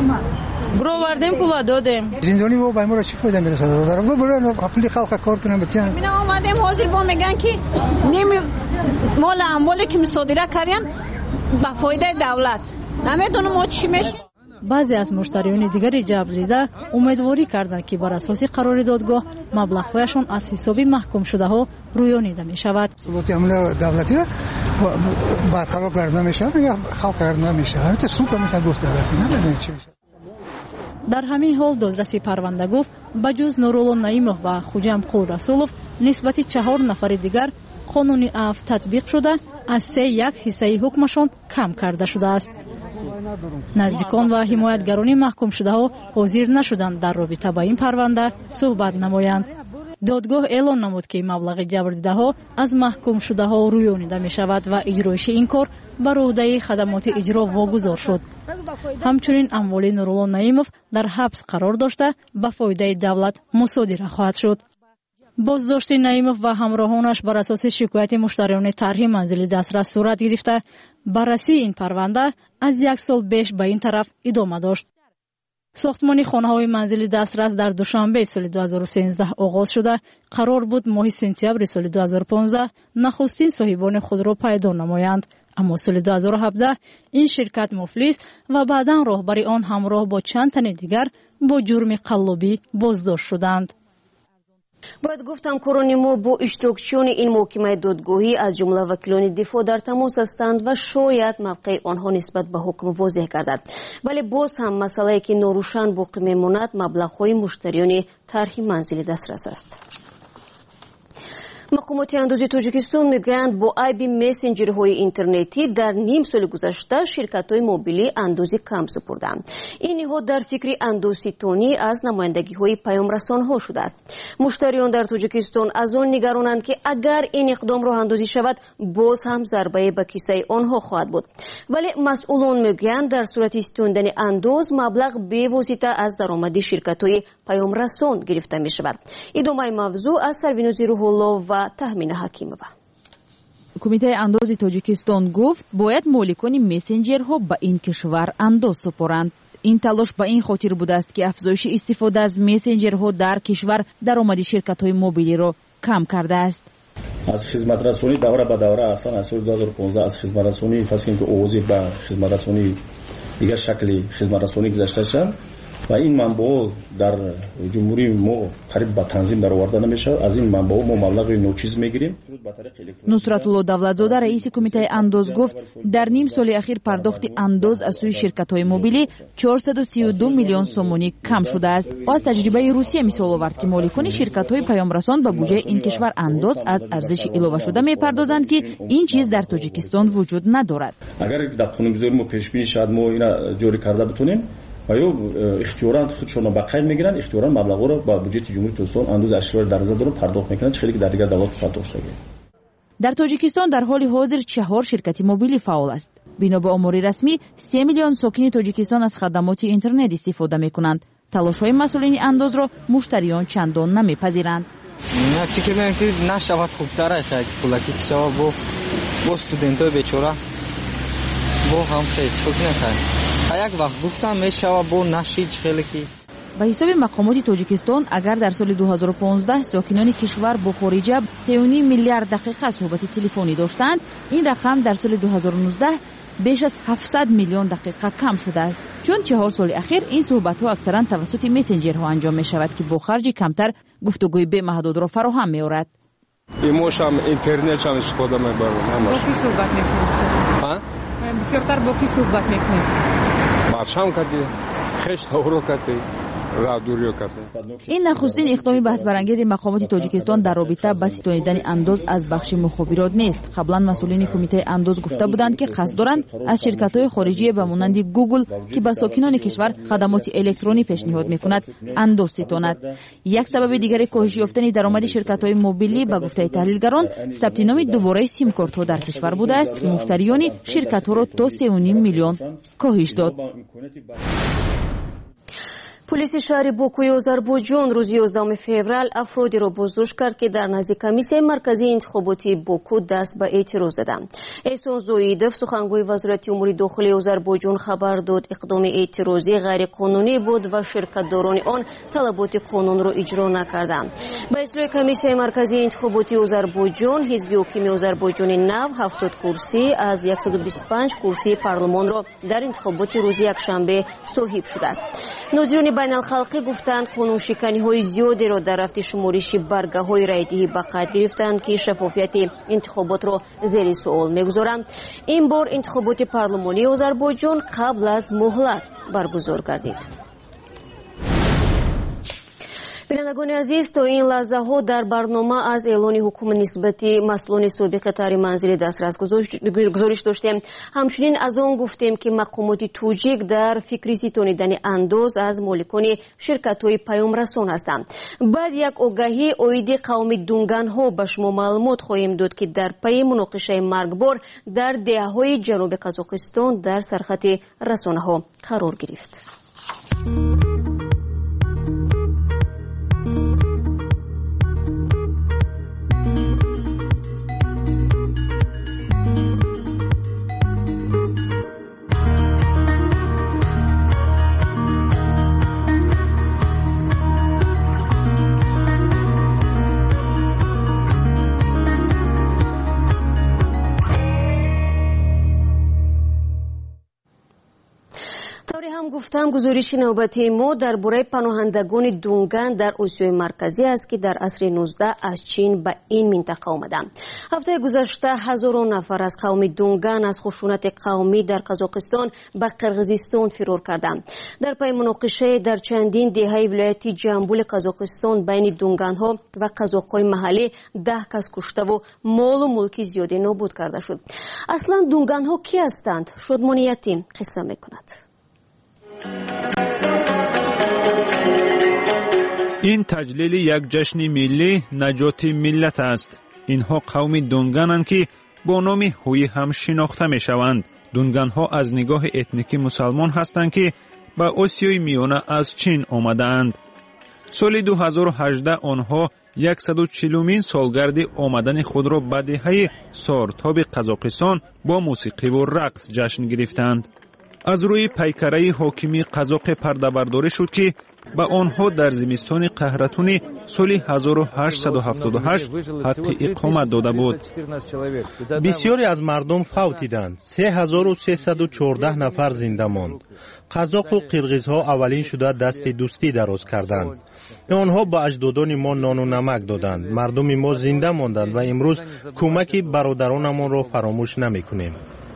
Speaker 25: برو وردیم پول دادیم.
Speaker 26: زندانی و با ما را چی فایده میرسه؟ دارم برو اپلی خلق کار کنم بتیان.
Speaker 17: من اومدیم حاضر با میگن که نمی مال اموالی که مصادره کردن با فایده دولت. نمیدونم ما چی میشه.
Speaker 24: بعضی از مشتریان دیگری جبر دیده امیدواری کردند که بر اساس قرار دادگاه مبلغ‌هایشان از حساب محکوم شده ها رویانیده می شود.
Speaker 26: ثبات عمل دولتی را برقرار کرده میشه یا خلق کرده میشه. البته سوپ میشه گفت دولتی نمیدونم چی میشه.
Speaker 24: در همین حال دادرسی پرونده گفت بجز نورالله نعیمов و خوجم قو رسولов نسبت چهار نفر دیگر قانون عفو تطبیق شده از سه یک حصه حکمشان کم کرده شده است. نزدیکان و حمایتگران محکوم شده ها حاضر نشدند در رابطه با این پرونده صحبت نمایند. دادگاه اعلان نمود که مبلغ جبر دیده ها از محکوم شده ها رویانیده می شود و اجرایش این کار بر عهده خدمات اجرا واگذار شد. همچنین اموال نورالله نعیمов در حبس قرار داشته به فایده دولت مصادره خواهد شد. بازداشت نعیمов و همراهانش بر اساس شکایت مشتریان طرح منزل دسترس صورت گرفته. بررسی این پرونده از یک سال بیش به این طرف ادامه داشت. ساختمان خانه‌های منزل دسترس در دوشنبه سال دو هزار و سیزده آغاز شده. قرار بود ماه سپتامبر سال دو هزار و پانزده نخستین صاحبان خود را پیدا نمایند. اما سال دو هزار و هفده این شرکت مفلس و بعداً راهبر آن همراه با چند تن دیگر با جرم قلابی بازداشت شدند.
Speaker 1: باید گفتم کورانی ما با اشتراکچیان این محکمه دادگاهی از جمله وکیلان دفاع در تماس هستند و شاید موقع آنها نسبت به حکم واضح گردد. ولی باز هم مسئله که ناروشن باقی میماند مبلغ‌های مشتریان طرح منزل دسترس است. мақомоти андози тоҷикистон мегӯянд бо айби месенҷерҳои интернетӣ дар ним соли гузашта ширкатҳои мобилӣ андози кам супурданд. Ин ниҳод дар фикри андозситонӣ аз намояндагиҳои паёмрасонҳо шудааст. муштариён дар тоҷикистон аз он нигаронанд ки агар ин иқдом роҳандозӣ шавад боз ҳам зарбае ба киссаи онҳо хоҳад буд. вале масъулон мегӯянд дар сурати ситонидани андоз маблағ бевосита аз даромади ширкатҳои паёмрасон гирифта мешавад. идомаи мавзӯъ аз сарвинузи рӯҳулло ва таҳмина ҳакимова.
Speaker 8: кумитаи андози тоҷикистон гуфт бояд моликони месенҷерҳо ба ин кишвар андоз супоранд. ин талош ба ин хотир будааст ки афзоиши истифода аз месенҷерҳо дар кишвар даромади ширкатҳои мобилиро кам кардааст.
Speaker 18: аз хизматрасонӣ давра ба давра аслан аз соли ду ҳазору понздаҳ аз хизматрасонӣ фасли ки овози ба хизматрасонӣ дигар шакли хизматрасонӣ гузашта шуданд ва ин манбаъо дар ҷумҳурии мо қариб ба танзим дароварда намешавад. аз ин манбаъо мо маблағи ночиз мегирем.
Speaker 8: нусратулло давлатзода раиси кумитаи андоз гуфт дар ним соли ахир пардохти андоз аз сӯи ширкатҳои мобилӣ чорсаду сию ду миллион сомонӣ кам шудааст. ӯ аз таҷрибаи русия мисол овард ки моликони ширкатҳои паёмрасон ба буҷаи ин кишвар андоз аз арзиши иловашуда мепардозанд ки ин чиз дар тоҷикистон вуҷуд надорад.
Speaker 18: агар дар қонунгузори мо пешбинӣ шавад мо ина ҷорӣ карда битонем ва ё ихтиёран худшонро ба қайд мегиранд, ихтиёран маблағҳоро ба буҷети ҷумҳурии Тоҷикистон андози ашшавар дароза дорум пардохт мекунанд, чӣ хеле ки дар дигар давлат пардохт шуда.
Speaker 8: дар тоҷикистон дар ҳоли ҳозир чаҳор ширкати мобилӣ фаъол аст. бино ба омори расмӣ се миллион сокини тоҷикистон аз хадамоти интернет истифода мекунанд. талошҳои масъулини андозро муштариён чандон намепазиранд.
Speaker 3: фикр мекунам ки нашавад хубтар аст пулаки шава бо бо студентои бечора бо ҳам хеле фикр накард. як вақт гуфтам мешава бо нашид хеле ки
Speaker 8: ба ҳисоби мақомоти тоҷикистон агар дар соли ду ҳазору понздаҳ сокинони кишвар бо хориҷа се и ним миллиард дақиқа суҳбати телефонӣ доштанд, ин рақам дар соли ду ҳазору нуздаҳ беш аз ҳафтсад миллион дақиқа кам шудааст. чун чаҳор соли ахир ин суҳбатҳо аксаран тавассути месенҷерҳо анҷом мешавад ки бо харҷи камтар гуфтугӯи бемаҳдудро фароҳам меорад.
Speaker 6: имошам интернетшам истифода мебарам.
Speaker 4: бо ки суҳбат мекунед?
Speaker 6: ҳа?
Speaker 4: бисёртар бо ки суҳбат мекунед?
Speaker 6: бачам кади хештаҳоро кади радуриё кади.
Speaker 8: ин нахустин иқдоми баҳсбарангези мақомоти тоҷикистон дар робита ба ситонидани андоз аз бахши мухобирот нест. қаблан масъулини кумитаи андоз гуфта буданд ки қасд доранд аз ширкатҳои хориҷие ба монанди Google ки ба сокинони кишвар хадамоти электронӣ пешниҳод мекунад андоз ситонад. як сабаби дигари коҳиши ёфтани даромади ширкатҳои мобилӣ ба гуфтаи таҳлилгарон сабти номи дубораи симкортҳо дар кишвар будааст ки муштариёни ширкатҳоро то се и ним миллион коҳиш дод.
Speaker 1: پلیس شهر بوکوی آذربایجان روز یازدهم فوریه افرادی را بازداشت کرد که در نزد کمیسیون مرکزی انتخاباتی بوکو دست به اعتراض زدند. احسان زویدوف سخنگوی وزارت امور داخلی آذربایجان خبر داد اقدام اعتراضی غیر قانونی بود و شرکتداران آن طلبات قانون را اجرا نکردند. به اصلاح کمیسیون مرکزی انتخاباتی آذربایجان حزب حاکم آذربایجان نو هفتاد کرسی از صد و بیست و پنج کرسی پارلمان را در انتخابات روز یکشنبه صاحب شده است. ناظران بین الخلقی گفتند قانون شکنی های زیادی را در رفت شمارش برگه های رایدهی به قید گرفتند که شفافیت انتخابات را زیر سوال میگذارند. این بار انتخابات پارلمانی آذربایجان قبل از مهلت برگزار گردید. بینندگان عزیز تا این لحظه ها در برنامه از اعلان حکم نسبتی مسئولان سابق طرح منزل دسترس گزارش داشتیم. همچنین از آن گفتیم که مقامات توجیک در فکر ستانیدن انداز از مالکان شرکت های پیام رسان هستند. بعد یک آگاهی عاید قوم دونگان ها به شما معلومات خواهیم داد که در پی مناقشه مرگبار در دهه های جنوب قزاقستان در سرخط رسانه ها قرار گرفت. هم گفتم گزارش نوبتی ما درباره پناهندگان دونگان در آسیای مرکزی است که در عصر نوزده از چین به این منطقه آمدند. هفته گذشته هزاران نفر از قوم دونگان از خشونت قومی در قزاقستان به قرقیزستان فرار کردند. در پی مناقشه در چندین دهه ولایت جنوبی قزاقستان بین دونگان ها و قزاق‌های محلی ده کس کشته و مال و ملکی زیادی نابود کرده شد. اصلا دونگان ها کی هستند؟ شادمان یتیم قصه میکند.
Speaker 2: این تجلیل یک جشن ملی نجات ملت است. اینها قوم دونگانند که با نام هویی هم شناخته می شوند. دونگان ها از نگاه اتنیکی مسلمان هستند که به آسیای میانه از چین آمدند. سال دو هزار و هجده آنها صد و چهلمین سالگرد آمدن خود را به دهه سارتاب قزاقستان با موسیقی و رقص جشن گرفتند. از روی پیکره حاکمی قزاق پرده برداری شد که به آنها در زمستان قهرتون سال هزار و هشتصد و هفتاد و هشت حق اقامت داده بود.
Speaker 5: بسیاری از مردم فوتیدند. سه هزار و سیصد و چهارده نفر زنده ماند. قزاق و قرقیزها اولین شده دست دوستی دراز کردند. آنها با اجدادان ما نان و نمک دادند. مردم ما زنده ماندند و امروز کمک برادرانمان را فراموش نمی‌کنیم.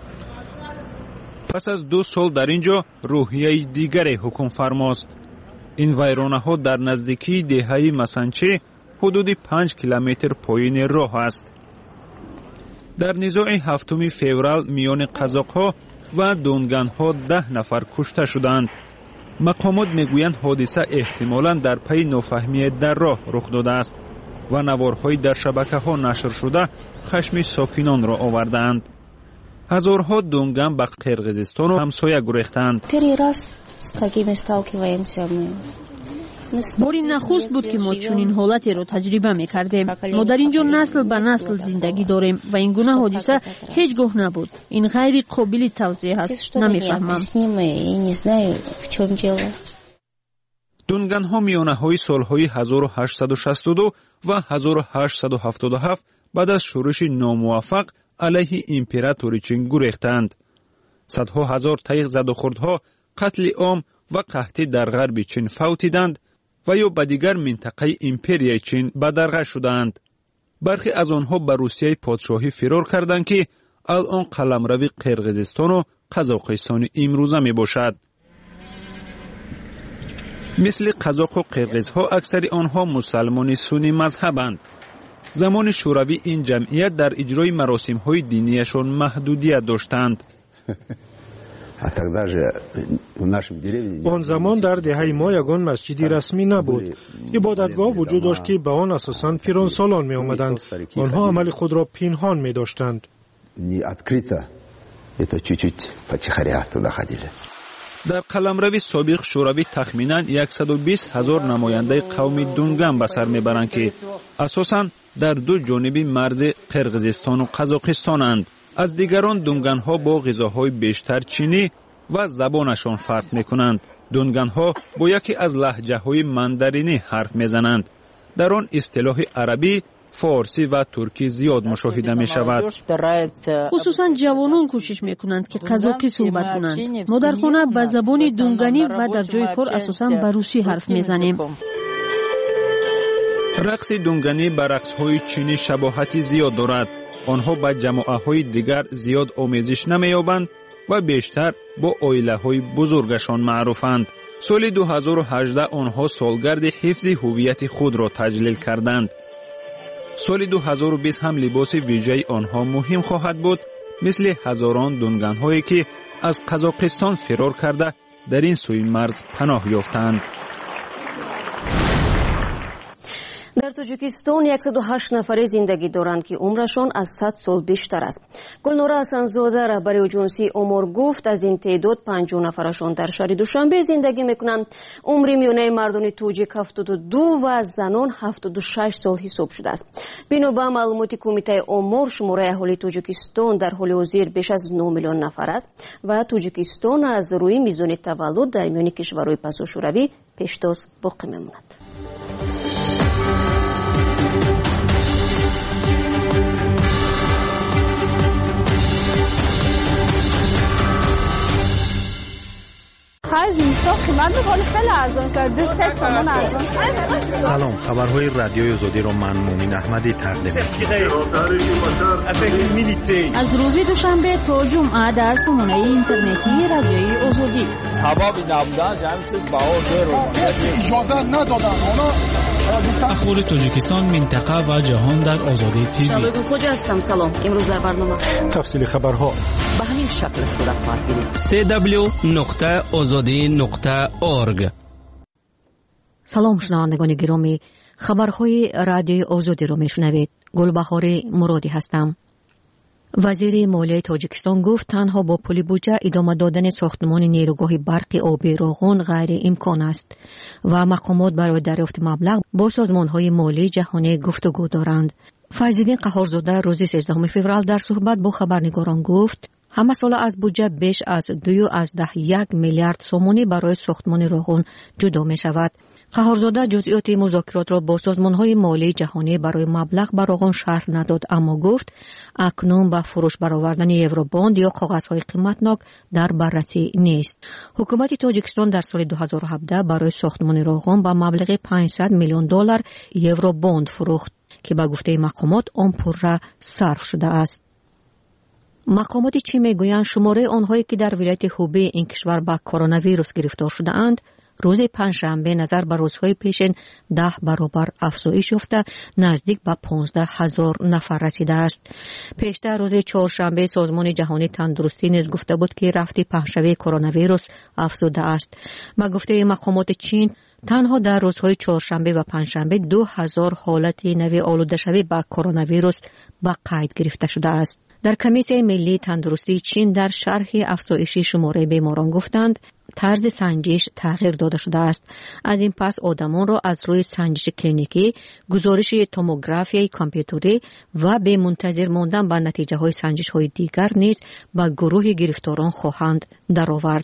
Speaker 2: پس از دو سال در اینجا روحیه دیگر حکم فرماست. این ویرانه ها در نزدیکی دهه مسنچه حدود پنج کیلومتر پایین راه است. در نزاع هفتم فوریه میان قزاق ها و دونگان ها ده نفر کشته شدند. مقامات میگویند حادثه احتمالاً در پی نافهمی در راه رخ داده است و نوارهای در شبکه ها نشر شده خشم ساکنان را آوردند. هزارها دونگان به قرقیزستان و همسایه گریختند.
Speaker 19: باری نخست بود که ما چنین حالتی را تجربه می‌کردیم. ما در اینجا نسل به نسل زندگی داریم و این گونه حادثه هیچگاه نبود. این غیر قابل توضیح است. نمی‌فهمم.
Speaker 2: دونگان ها میانه های سالهای هزار و هشتصد و شصت و دو و هزار و هشتصد و هفتاد و هفت بعد از شورش ناموفق علیه امپراتوری چین گریختند. صدها هزار تیغ زد و خوردها، قتل عام و قحطی در غرب چین فوتیدند و یا به دیگر منطقه امپریای چین به درگاه شدند. برخی از آنها به روسیه پادشاهی فرار کردند که الان قلمرو قرقیزستان و قزاقستان امروزه می باشد. مثل قزاق و قرقیزها اکثر آنها مسلمان سنی مذهبند. زمان شوروی این جمعیت در اجرای مراسم‌های دینیشان محدودیت داشتند.
Speaker 14: آن زمان در دهه ما یگان مسجدی رسمی نبود. عبادتگاه وجود داشت که به آن اساساً فرانسالان می آمدند. آنها عمل خود را پنهان می داشتند.
Speaker 2: در قلمرو سابق شوروی تخمیناً صد و بیست هزار نماینده قوم دونگان به سر میبرند که اساساً در دو جانب مرز قرقیزستان و قزاقستانند. از دیگران دونگان ها با غذاهای بیشتر چینی و زبانشان فرق میکنند. دونگان ها با یکی از لهجه های ماندارینی حرف میزنند. در آن اصطلاح عربی، فارسی و ترکی زیاد مشاهده می شود.
Speaker 19: خصوصا جوانان کوشش می کنند که قزاقی صحبت کنند. ما در خانه به زبان دونگانی و در جای کار اساسا به روسی حرف می زنیم.
Speaker 2: رقص دونگانی به رقص های چینی شباهتی زیاد دارد. آنها با جماعه های دیگر زیاد آمیزش نمی یابند و بیشتر با عائله های بزرگشان معروفند. سال دو هزار و هجده آنها سالگرد حفظ هویت خود را تجلیل کردند. سال دو هزار و بیست هم لباس ویژه آنها مهم خواهد بود، مثل هزاران دونگان هایی که از قزاقستان فرار کرده در این سوی مرز پناه یافتند.
Speaker 1: در تاجیکستان صد و هشت نفر زندگی دارند که عمرشان از صد سال بیشتر است. گلنورا حسن‌زاده رهبر اژانسی امور گفت از این تعداد پنجاه نفرشان در شهر دوشنبه زندگی میکنند. عمر میانه مردان تاجیک هفتاد و دو و زنان هفتاد و شش سال حساب شده است. بنا به معلومات کمیته امور، شماره اهالی تاجیکستان در حال حاضر بیش از نه میلیون نفر است و تاجیکستان از روی میزان تولد در میان کشورهای پسا شوروی پیشتاز باقی میماند.
Speaker 24: هر ما قیمت میکنه خیلی ارزان شد دو سه تومن ارزان شد.
Speaker 5: سلام، خبرهای رادیوی آزادی را من مؤمن احمدی تقدیم می‌کنم.
Speaker 19: از روز دوشنبه تا جمعه در سامانه اینترنتی رادیوی آزادی.
Speaker 7: اجازه ندادن
Speaker 20: اخبار تاجیکستان، منطقه و جهان در آزادی تیوی.
Speaker 1: شبکه خوج هستم. سلام. امروز در برنامه
Speaker 14: تفصیل خبرها
Speaker 9: به همین شکل صورت خواهد گرفت.
Speaker 10: سی دبلیو نقطه آزادی نقطه اورگ.
Speaker 9: سلام شنوندگان گرامی، خبرهای رادیوی آزادی رو میشنوید. گلبهار مرادی هستم. وزیر مالیه تاجیکستان گفت تنها با پول بودجه ادامه دادن ساختمان نیروگاه برق آبی راغون غیر امکان است و مقامات برای دریافت مبلغ با سازمان‌های مالی جهانی گفتگو دارند. فیض‌الدین قهارزاده روز سیزدهم فوریه در صحبت با خبرنگاران گفت همه سال از بودجه بیش از دو از ده یک میلیارد سومانی برای ساختمان راغون جدا می شود. قهارزاده جزئیات مذاکرات را با سازمان‌های مالی جهانی برای مبلغ براغون شرح نداد، اما گفت اکنون به فروش برآوردن یوروباند یا کاغذهای قیمتناک در بررسی نیست. حکومت تاجیکستان در سال دو هزار و هفده برای ساختمان راغون با مبلغ پانصد میلیون دلار یوروباند فروخت که به گفته مقامات آن پره صرف شده است. مقامات چین میگویند شماره آنهایی که در ولایت هوبی این کشور با کرونا ویروس گرفتار شده اند روز پنجشنبه نظر به روزهای پیشین ده برابر افزایش یافته نزدیک به پانزده هزار نفر رسیده است. پیشتر روز چهارشنبه سازمان جهانی تندرستی نیز گفته بود که رفت پهن‌شوی کرونا ویروس افزوده است. با گفته مقامات چین تنها در روزهای چهارشنبه و پنجشنبه دو هزار حالت نوی آلوده شوی با کرونا ویروس به قید گرفته شده است. در کمیسیون ملی تندرستی چین در شرح افزایش شماره بیماران گفتند طرز سنجش تغییر داده شده است. از این پس آدمان را از روی سنجش کلینیکی، گزارش توموگرافی کامپیوتری و به منتظر ماندن به نتیجه های سنجش های دیگر نیز به گروه گرفتاران خواهند درآورد.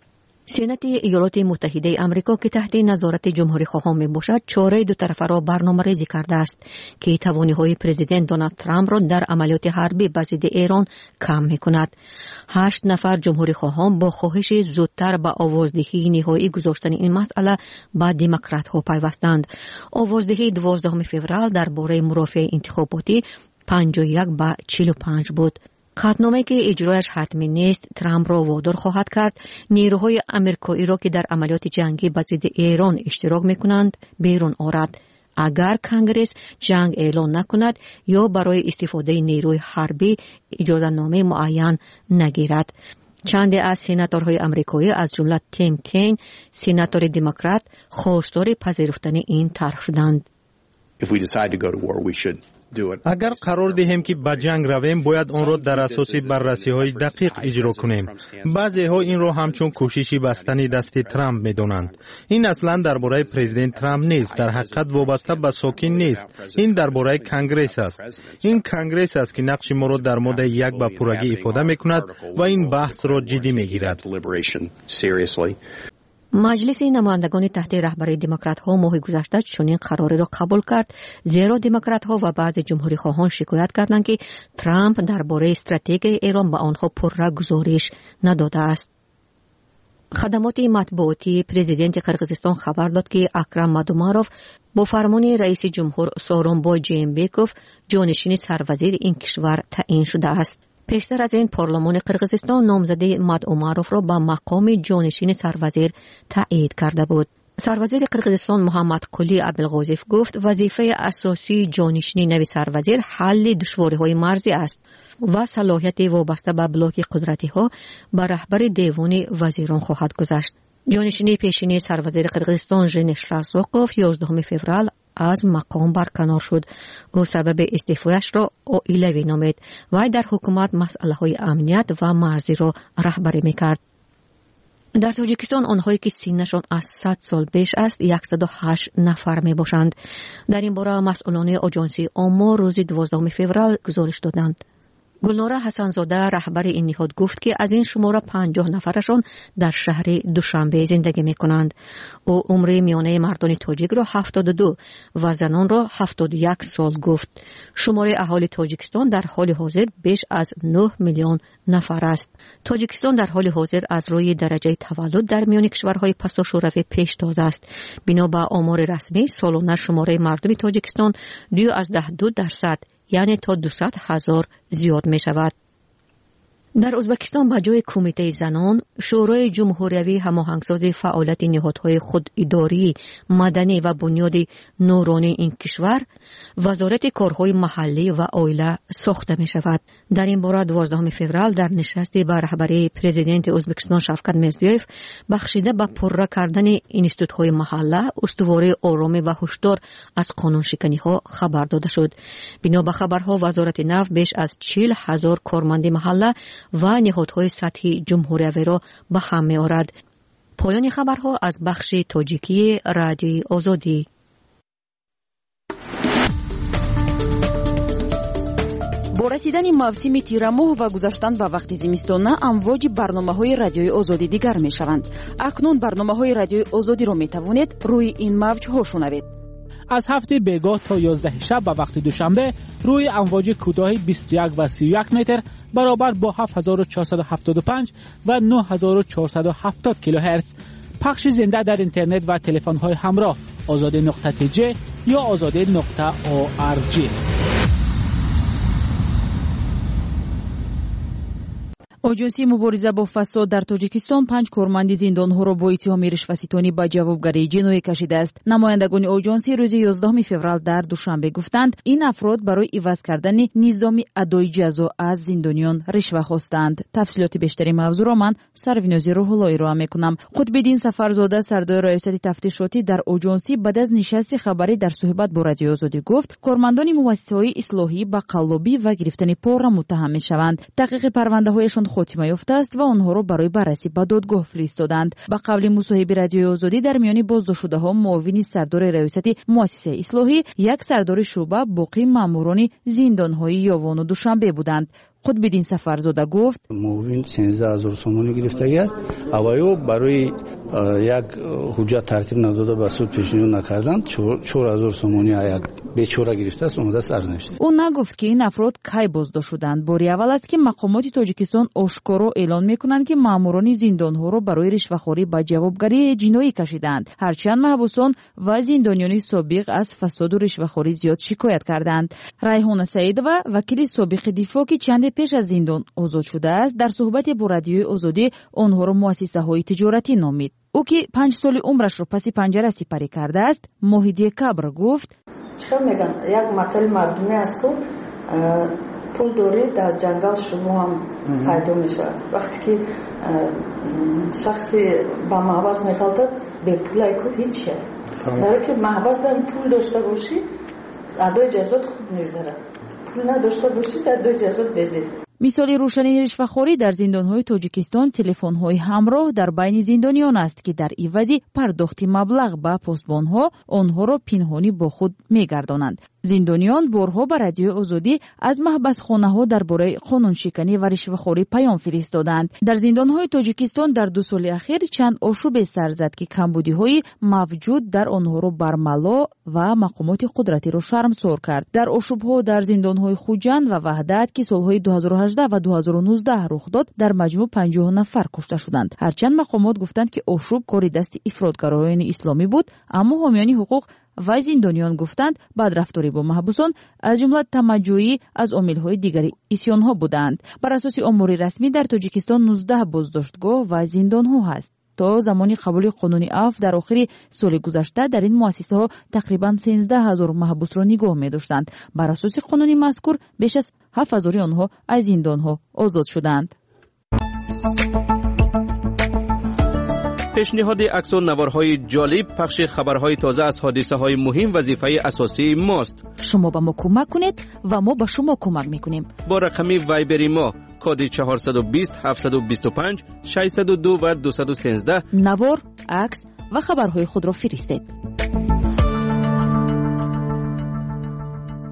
Speaker 9: سنت ایالات متحده آمریکا که تحت نظارت جمهوری خواهان می باشد چاره دو طرفه را برنامه ریزی کرده است که توانی های پرزیدنت دونالد ترامپ را در عملیات حربی به ضد ایران کم می کند. هشت نفر جمهوری خواهان با خواهش زودتر به آوازدهی نهایی گذاشتن این مسئله به دموکرات ها پیوستند. آوازدهی دوازدهم فوریه درباره مرافعه انتخاباتی پنجاه و یک به چهل و پنج بود. قطعنامه‌ای که اجرایش حتمی نیست ترامپ را وادار خواهد کرد نیروهای آمریکایی را که در عملیات جنگی به ضد ایران اشتراک می‌کنند بیرون آورد. اگر کنگرس جنگ اعلان نکند یا برای استفاده نیروی حربی اجازه نامه معین نگیرد. چند از سناتورهای آمریکایی از جمله تیم کین سناتور دموکرات خواستار پذیرفتن این طرح شدند.
Speaker 13: If we decide to go to war, we should
Speaker 5: اگر قرار دهیم که به جنگ رویم باید آن را در اساس بررسی های دقیق اجرا کنیم. بعضی ها این را همچون کوششی بستن دست ترامپ می دانند. این اصلا درباره پرزیدنت ترامپ نیست، در حقیقت وابسته به ساکن نیست. این درباره کنگرس است. این کنگرس است که نقش ما را در ماده یک به پورگی افاده می کند و این بحث را جدی می گیرد.
Speaker 9: مجلس نمایندگان تحت رهبری دموکرات ها ماه گذشته چنین قراری را قبول کرد، زیرا دموکرات ها و بعضی جمهوری خواهان شکایت کردند که ترامپ درباره استراتژی ایران به آنها پرره گزارش نداده است. خدمات مطبوعاتی پرزیدنت قرقیزستان خبر داد که اکرم مادوماروف با فرمان رئیس جمهور سورونبای جیمبکوف جانشین سروزیر این کشور تعیین شده است. پیشتر از این پارلمان قرقیزستان نامزد مادوماروف را به مقام جانشین سروزیر تایید کرده بود. سروزیر قرقیزستان محمد قلی عبدالغوزیف گفت وظیفه اساسی جانشین نوی سروزیر حل دشواری‌های مرزی است و صلاحیت وابسته به بلاک قدرتی ها به رهبر دیوان وزیران خواهد گذشت. جانشین پیشین سروزیر قرقیزستان ژنش رزاقوف یازدهم فوریه از مقام برکنار شد. او سبب استعفایش را عائلوی نامید و در حکومت مسئله های امنیت و مرزی را رهبری میکرد. در تاجیکستان آنهایی که سنشان از صد سال بیش است صد و هشت نفر می باشند. در این باره مسئولان آژانس آمار روز دوازدهم فوریه گزارش دادند. گلناره حسنزاده رهبر این نهاد گفت که از این شماره پنجاه نفرشان در شهر دوشنبه زندگی می کنند. او عمر میانه مردان تاجیک را هفتاد و دو و زنان را هفتاد و یک سال گفت. شماره اهالی تاجیکستان در حال حاضر بیش از نه میلیون نفر است. تاجیکستان در حال حاضر از روی درجه تولد در میان کشورهای پسا شوروی پیشتاز است. بنا به آمار رسمی سالانه شماره مردم تاجیکستان دو از ده دو درصد یعنی تا دویست هزار زیاد می شود. در ازبکستان به جای کمیته زنان، شورای جمهوریوی هماهنگساز فعالیت نهادهای خود اداری، مدنی و بنیاد نورانی این کشور، وزارت کارهای محلی و عائله ساخته می شود. در این باره دوازدهم فوریه در نشست به رهبری پرزیدنت ازبکستان شفقت میرزیوف بخشیده به پررا کردن اینستیتوت‌های محله استواری آرامی و هشدار از قانون شکنی ها خبر داده شد. بنا به خبرها وزارت نفت بیش از چهل هزار کارمند محله و نهادهای سطحی جمهوریوی را به هم می آورد. پایان خبرها از بخش تاجیکی رادیوی آزادی.
Speaker 8: با رسیدن موسم تیرماه و گذشتن به وقت زمستان امواج برنامه‌های رادیوی آزادی دیگر می‌شوند. اکنون برنامه‌های رادیوی آزادی را می‌توانید روی این موج‌ها شنوید.
Speaker 20: از هفته بیگاه تا یازده شب به وقت دوشنبه روی امواج کوتاه بیست و یک و سی و یک متر برابر با هفت هزار و چهارصد و هفتاد و پنج و نه هزار و چهارصد و هفتاد کیلوهرتز پخش زنده در اینترنت و تلفن‌های همراه آزاده نقطه تی جی یا آزاده نقطه او آر جی.
Speaker 8: آژانسی مبارزه با فساد در تاجیکستان پنج کارمند زندان‌ها را با اتهام رشوه‌ستانی به جوابگری جنایی کشیده است. نمایندگان آژانسی روز یازدهم فوریه در دوشنبه گفتند این افراد برای عوض کردن نظام ادای جزا از زندانیان رشوه خواستند. تفصیلات بیشتری موضوع را من سرونازی روح‌اللهی را می‌کنم. قطب‌الدین سفرزاده سردار ریاست تفتیشاتی در آژانسی بعد از نشست خبری در صحبت با رادیو آزادی گفت کارمندان مؤسسه‌های اصلاحی به قلابی و گرفتن پول متهم می‌شوند. تحقیق پرونده‌هایشان خاتمه یافته است و آنها را برای بررسی به دادگاه فرستادند. به قول مصاحبه رادیو آزادی در میان بازداشت‌شده‌ها معاون سردار ریاست مؤسسه اصلاحی، یک سردار شعبه، باقی ماموران زندان‌های یاوان و دوشنبه بودند. قطب‌الدین سفرزاده گفت
Speaker 12: معاون سیزده هزار سومانی گرفتگی است. اوایو برای یک حجت ترتیب نداده به سود پیشنهاد نکردند. چهار هزار سومانی یک بیچاره گرفته است اون دست ارز نشد.
Speaker 8: او نگفت که این افراد کی بازداشت شدند. باری اول است که مقامات تاجیکستان آشکارا اعلان میکنند که ماموران زندان‌ها را برای رشوه‌خواری به جوابگری جنایی کشیدند. هرچند محبوسان و زندانیان سابق از فساد و رشوه‌خواری زیاد شکایت کردند. ریحانه سعیدова وکیل سابق دفاع که چند پیش از زندان آزاد شده است در صحبت با رادیوی آزادی آنها را مؤسسه‌های تجارتی نامید. او که پنج سال عمرش را پس پنجره سپری کرده است ماهیدی کبر گفت
Speaker 15: چرا میگن یک مطل مردمی است که پول داری در جنگل شما هم پیدا میشه. وقتی که شخصی با محبس میخواد به پول ایکو هیچیه. برای که محبس در پول داشته باشی ادای جزات خوب میگذره. پول نداشته باشی ادای جزات بزیر.
Speaker 8: مثال روشنی رشوه‌خواری در زندان‌های تاجیکستان تلفن‌های همراه در بین زندانیان است که در عوض پرداخت مبلغ به پاسبان‌ها آنها را پنهانی با خود می‌گردانند. زندانیان بارها به رادیو آزادی از محبس خانه‌ها درباره قانون شکنی و رشوه‌خواری پیام فرستادند. در زندان‌های تاجیکستان در دو سال اخیر چند آشوب سر زد که کمبودی‌های موجود در آنها را برملا و مقامات قدرتی را شرمسار کرد. در آشوب‌ها در زندان‌های خوجند و وحدت که سال‌های دو هزار و هجده و دو هزار و نوزده رخ داد در مجموع پنجاه نفر کشته شدند. هرچند مقامات گفتند که آشوب کاری دست افراطگرایان اسلامی بود، اما حامیان حقوق و زندانیان گفتند بدرفتاری با محبوسان از جمله تمجویی از عامل‌های دیگری عصیان‌ها بودند. بر اساس آمار رسمی در تاجیکستان نوزده بازداشتگاه و زندان‌ها هست. تا زمانی قبول قانونی عفو در آخر سال گذشته در این مؤسسه‌ها تقریباً سیزده هزار محبوس را نگاه می‌داشتند. بر اساس قانونی مذکور بیش از هفت هزار آنها از زندان‌ها آزاد شدند.
Speaker 10: پیشنهاد عکس و نوارهای جالب، پخش خبرهای تازه از حادثه‌های مهم وظیفه اساسی ماست.
Speaker 8: شما به ما کمک کنید و ما به شما کمک می‌کنیم.
Speaker 10: با رقم وایبری ما کد چهارصد و بیست هفتصد و بیست و پنج ششصد و دو و دویست و سیزده
Speaker 8: نوار، عکس و خبرهای خود را فرستید.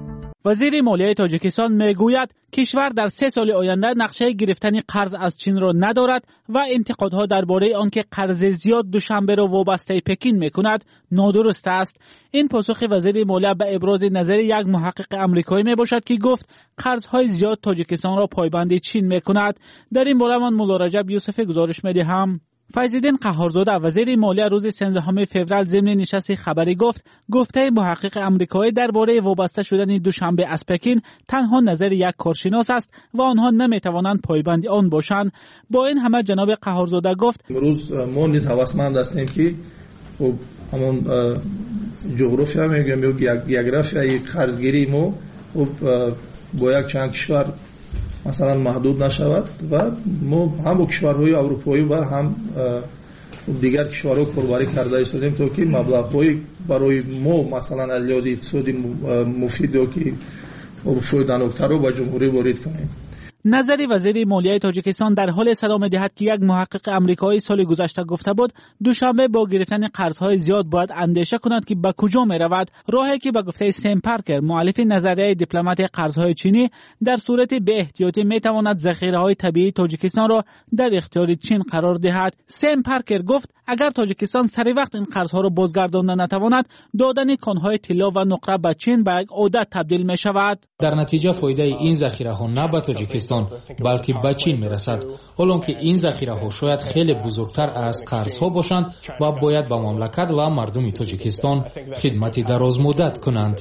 Speaker 20: وزیر مالیه تاجیکستان میگوید کشور در سه سال آینده نقشه گرفتن قرض از چین را ندارد و انتقادها درباره آنکه قرض زیاد دوشنبه را وابسته پکین میکند نادرست است. این پاسخ وزیر مالیه به ابراز نظر یک محقق آمریکایی میباشد که گفت قرضهای زیاد تاجیکستان را پایبند چین میکند. در این باره من مولا رجب یوسف گزارش میدهم. فیض‌الدین قهارزاده وزیر مالیه روز سیزدهم فوریه ضمن نشست خبری گفت گفته محقق آمریکایی درباره وابسته شدن دوشنبه از پکین تنها نظر یک کارشناس است و آنها نمیتوانند پایبند آن باشند. با این همه جناب قهارزاده گفت
Speaker 11: امروز ما نیز هوسمند هستیم که خب همون جغرافیا میگیم یا گیوگرافیای قرضگیری ما خب با یک چند کشور مثلا محدود نشود و ما هم با کشورهای اروپایی و هم دیگر کشورها کاربری کرده ایستادیم تا که مبلغ‌های برای ما مثلا از لحاظ اقتصادی مفید و که فایده‌ناک‌تر رو به جمهوری وارد کنیم.
Speaker 20: نظر وزیر مالیه تاجیکستان در حال صدا می‌دهد که یک محقق آمریکایی سال گذشته گفته بود دوشنبه با گرفتن قرض‌های زیاد باید اندیشه کند که به کجا می‌رود. راهی که به گفته سیم پارکر مؤلف نظریه دیپلمات قرض‌های چینی در صورت بی احتیاطی می‌تواند ذخیره‌های طبیعی تاجیکستان را در اختیار چین قرار دهد. سیم پارکر گفت اگر تاجیکستان سری وقت این قرض‌ها را بازگرداندن نتواند دادن کان‌های طلا و نقره به چین به یک عادت تبدیل می‌شود.
Speaker 16: در نتیجه فایده این ذخیره‌ها نه به تاجیکستان بلکه به چین میرسد. حالا که این ذخیره ها شاید خیلی بزرگتر از قرض ها باشند و باید به مملکت و مردم تاجیکستان خدمتی دراز مدت کنند.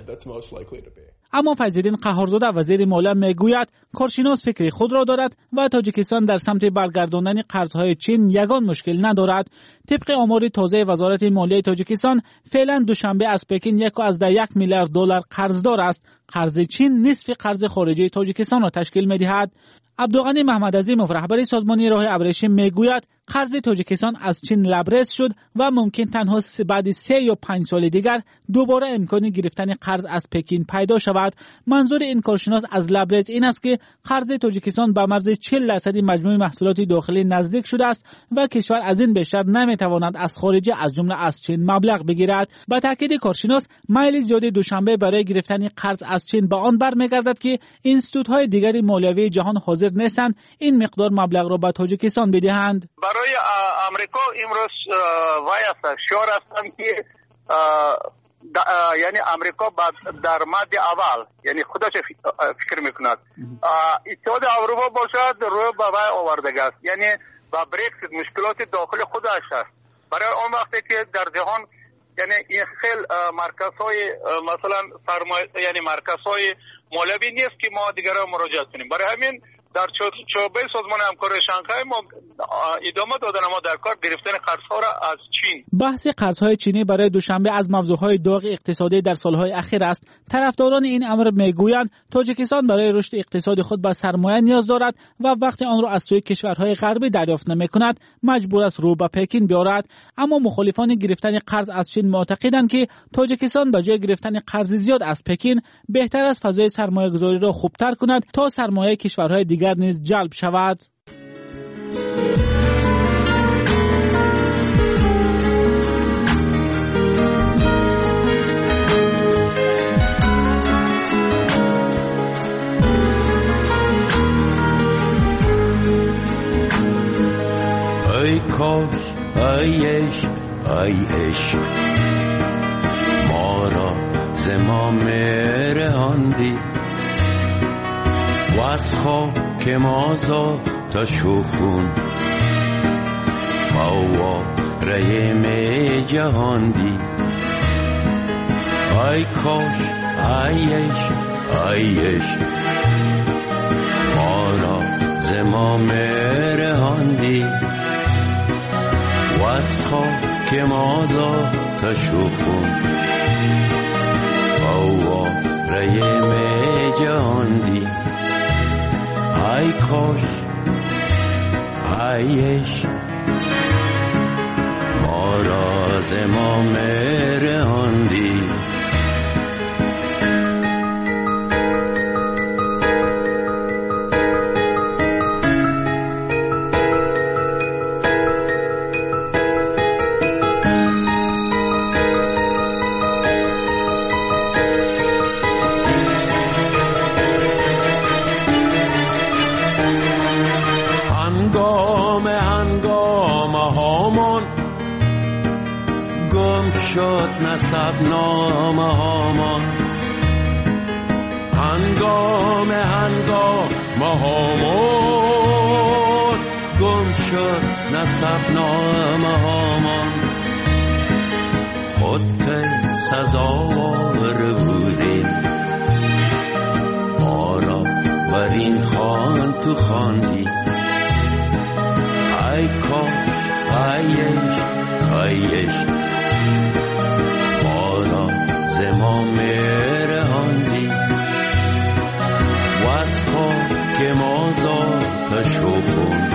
Speaker 20: اما فیض‌الدین قهارزاده وزیر مالیه میگوید کارشناس فکر خود را دارد و تاجیکستان در سمت برگرداندن قرضهای چین یگان مشکل ندارد. طبق آمار تازه وزارت مالیه تاجیکستان فعلا دوشنبه از پکین یک از ده یک میلیارد دلار قرضدار است. قرض چین نصف قرض خارجی تاجیکستان را تشکیل می‌دهد. عبدالغنی محمد عظیموف رهبر سازمان راه ابریشم میگوید قرض تاجیکستان از چین لبریز شد و ممکن تنها بعد سه یا پنج سال دیگر دوباره امکان گرفتن قرض از پکین پیدا شود. منظور این کارشناس از لبریز این است که قرض تاجیکستان به مرز چهل درصد مجموع محصولات داخلی نزدیک شده است و کشور از این بیشتر نمیتواند از خارج از جمله از چین مبلغ بگیرد. با تاکید کارشناس میل زیاد دوشنبه برای گرفتن قرض از چین به آن برمیگردد که اینستیتوت‌های دیگری مالیوی جهان حاضر نیستند این مقدار مبلغ را به تاجیکستان بدهند.
Speaker 21: برای امریکا امروز وای است شور هستند که یعنی امریکا در مد اول یعنی خودش فکر میکند اتحاد اروپا باشد روی به وای آورده است یعنی با برکسیت مشکلات داخل خودش است. برای اون وقتی که در جهان یعنی این خیلی مرکزهای مثلا سرمایه یعنی مرکزهای مالیوی نیست که ما دیگر مراجعه کنیم. برای همین در چوبه سازمان همکاری شانگهای ما ادامه دادن ما در کار گرفتن قرض‌ها را از چین.
Speaker 20: بحث قرض‌های چینی برای دوشنبه از موضوعهای داغ اقتصادی در سالهای اخیر است. طرفداران این امر میگویند تاجیکستان برای رشد اقتصادی خود به سرمایه نیاز دارد و وقتی آن را از سوی کشورهای غربی دریافت نمی‌کند مجبور است رو به پکین بیاورد. اما مخالفان گرفتن قرض از چین معتقدند که تاجیکستان به جای گرفتن قرض زیاد از پکین بهتر است فضای سرمایه‌گذاری را خوبتر کند تا سرمایه کشورهای دیگر نیز جلب شود.
Speaker 22: ای کاش ای عشق ای عشق ما را ز ما رهاندی و از خاک ما تا شخون فواره می جهاندی ای کاش ای عشق ای عشق ما را ز ما رهاندی و از خاک ما تا شخون فواره می جهاندی ای کاش ای عشق ما را ز ما رهاندی هنگام هنگامه هامان گم شد نسب نامه هامان هنگام هنگامه هامان گم شد نسب نامه هامان خود که سزاوار بودیم ما را بر این خوان تو خواندی ای کاش ایش ایش ما را ز ما میرهاندی و از خاک ما ذاتش و خون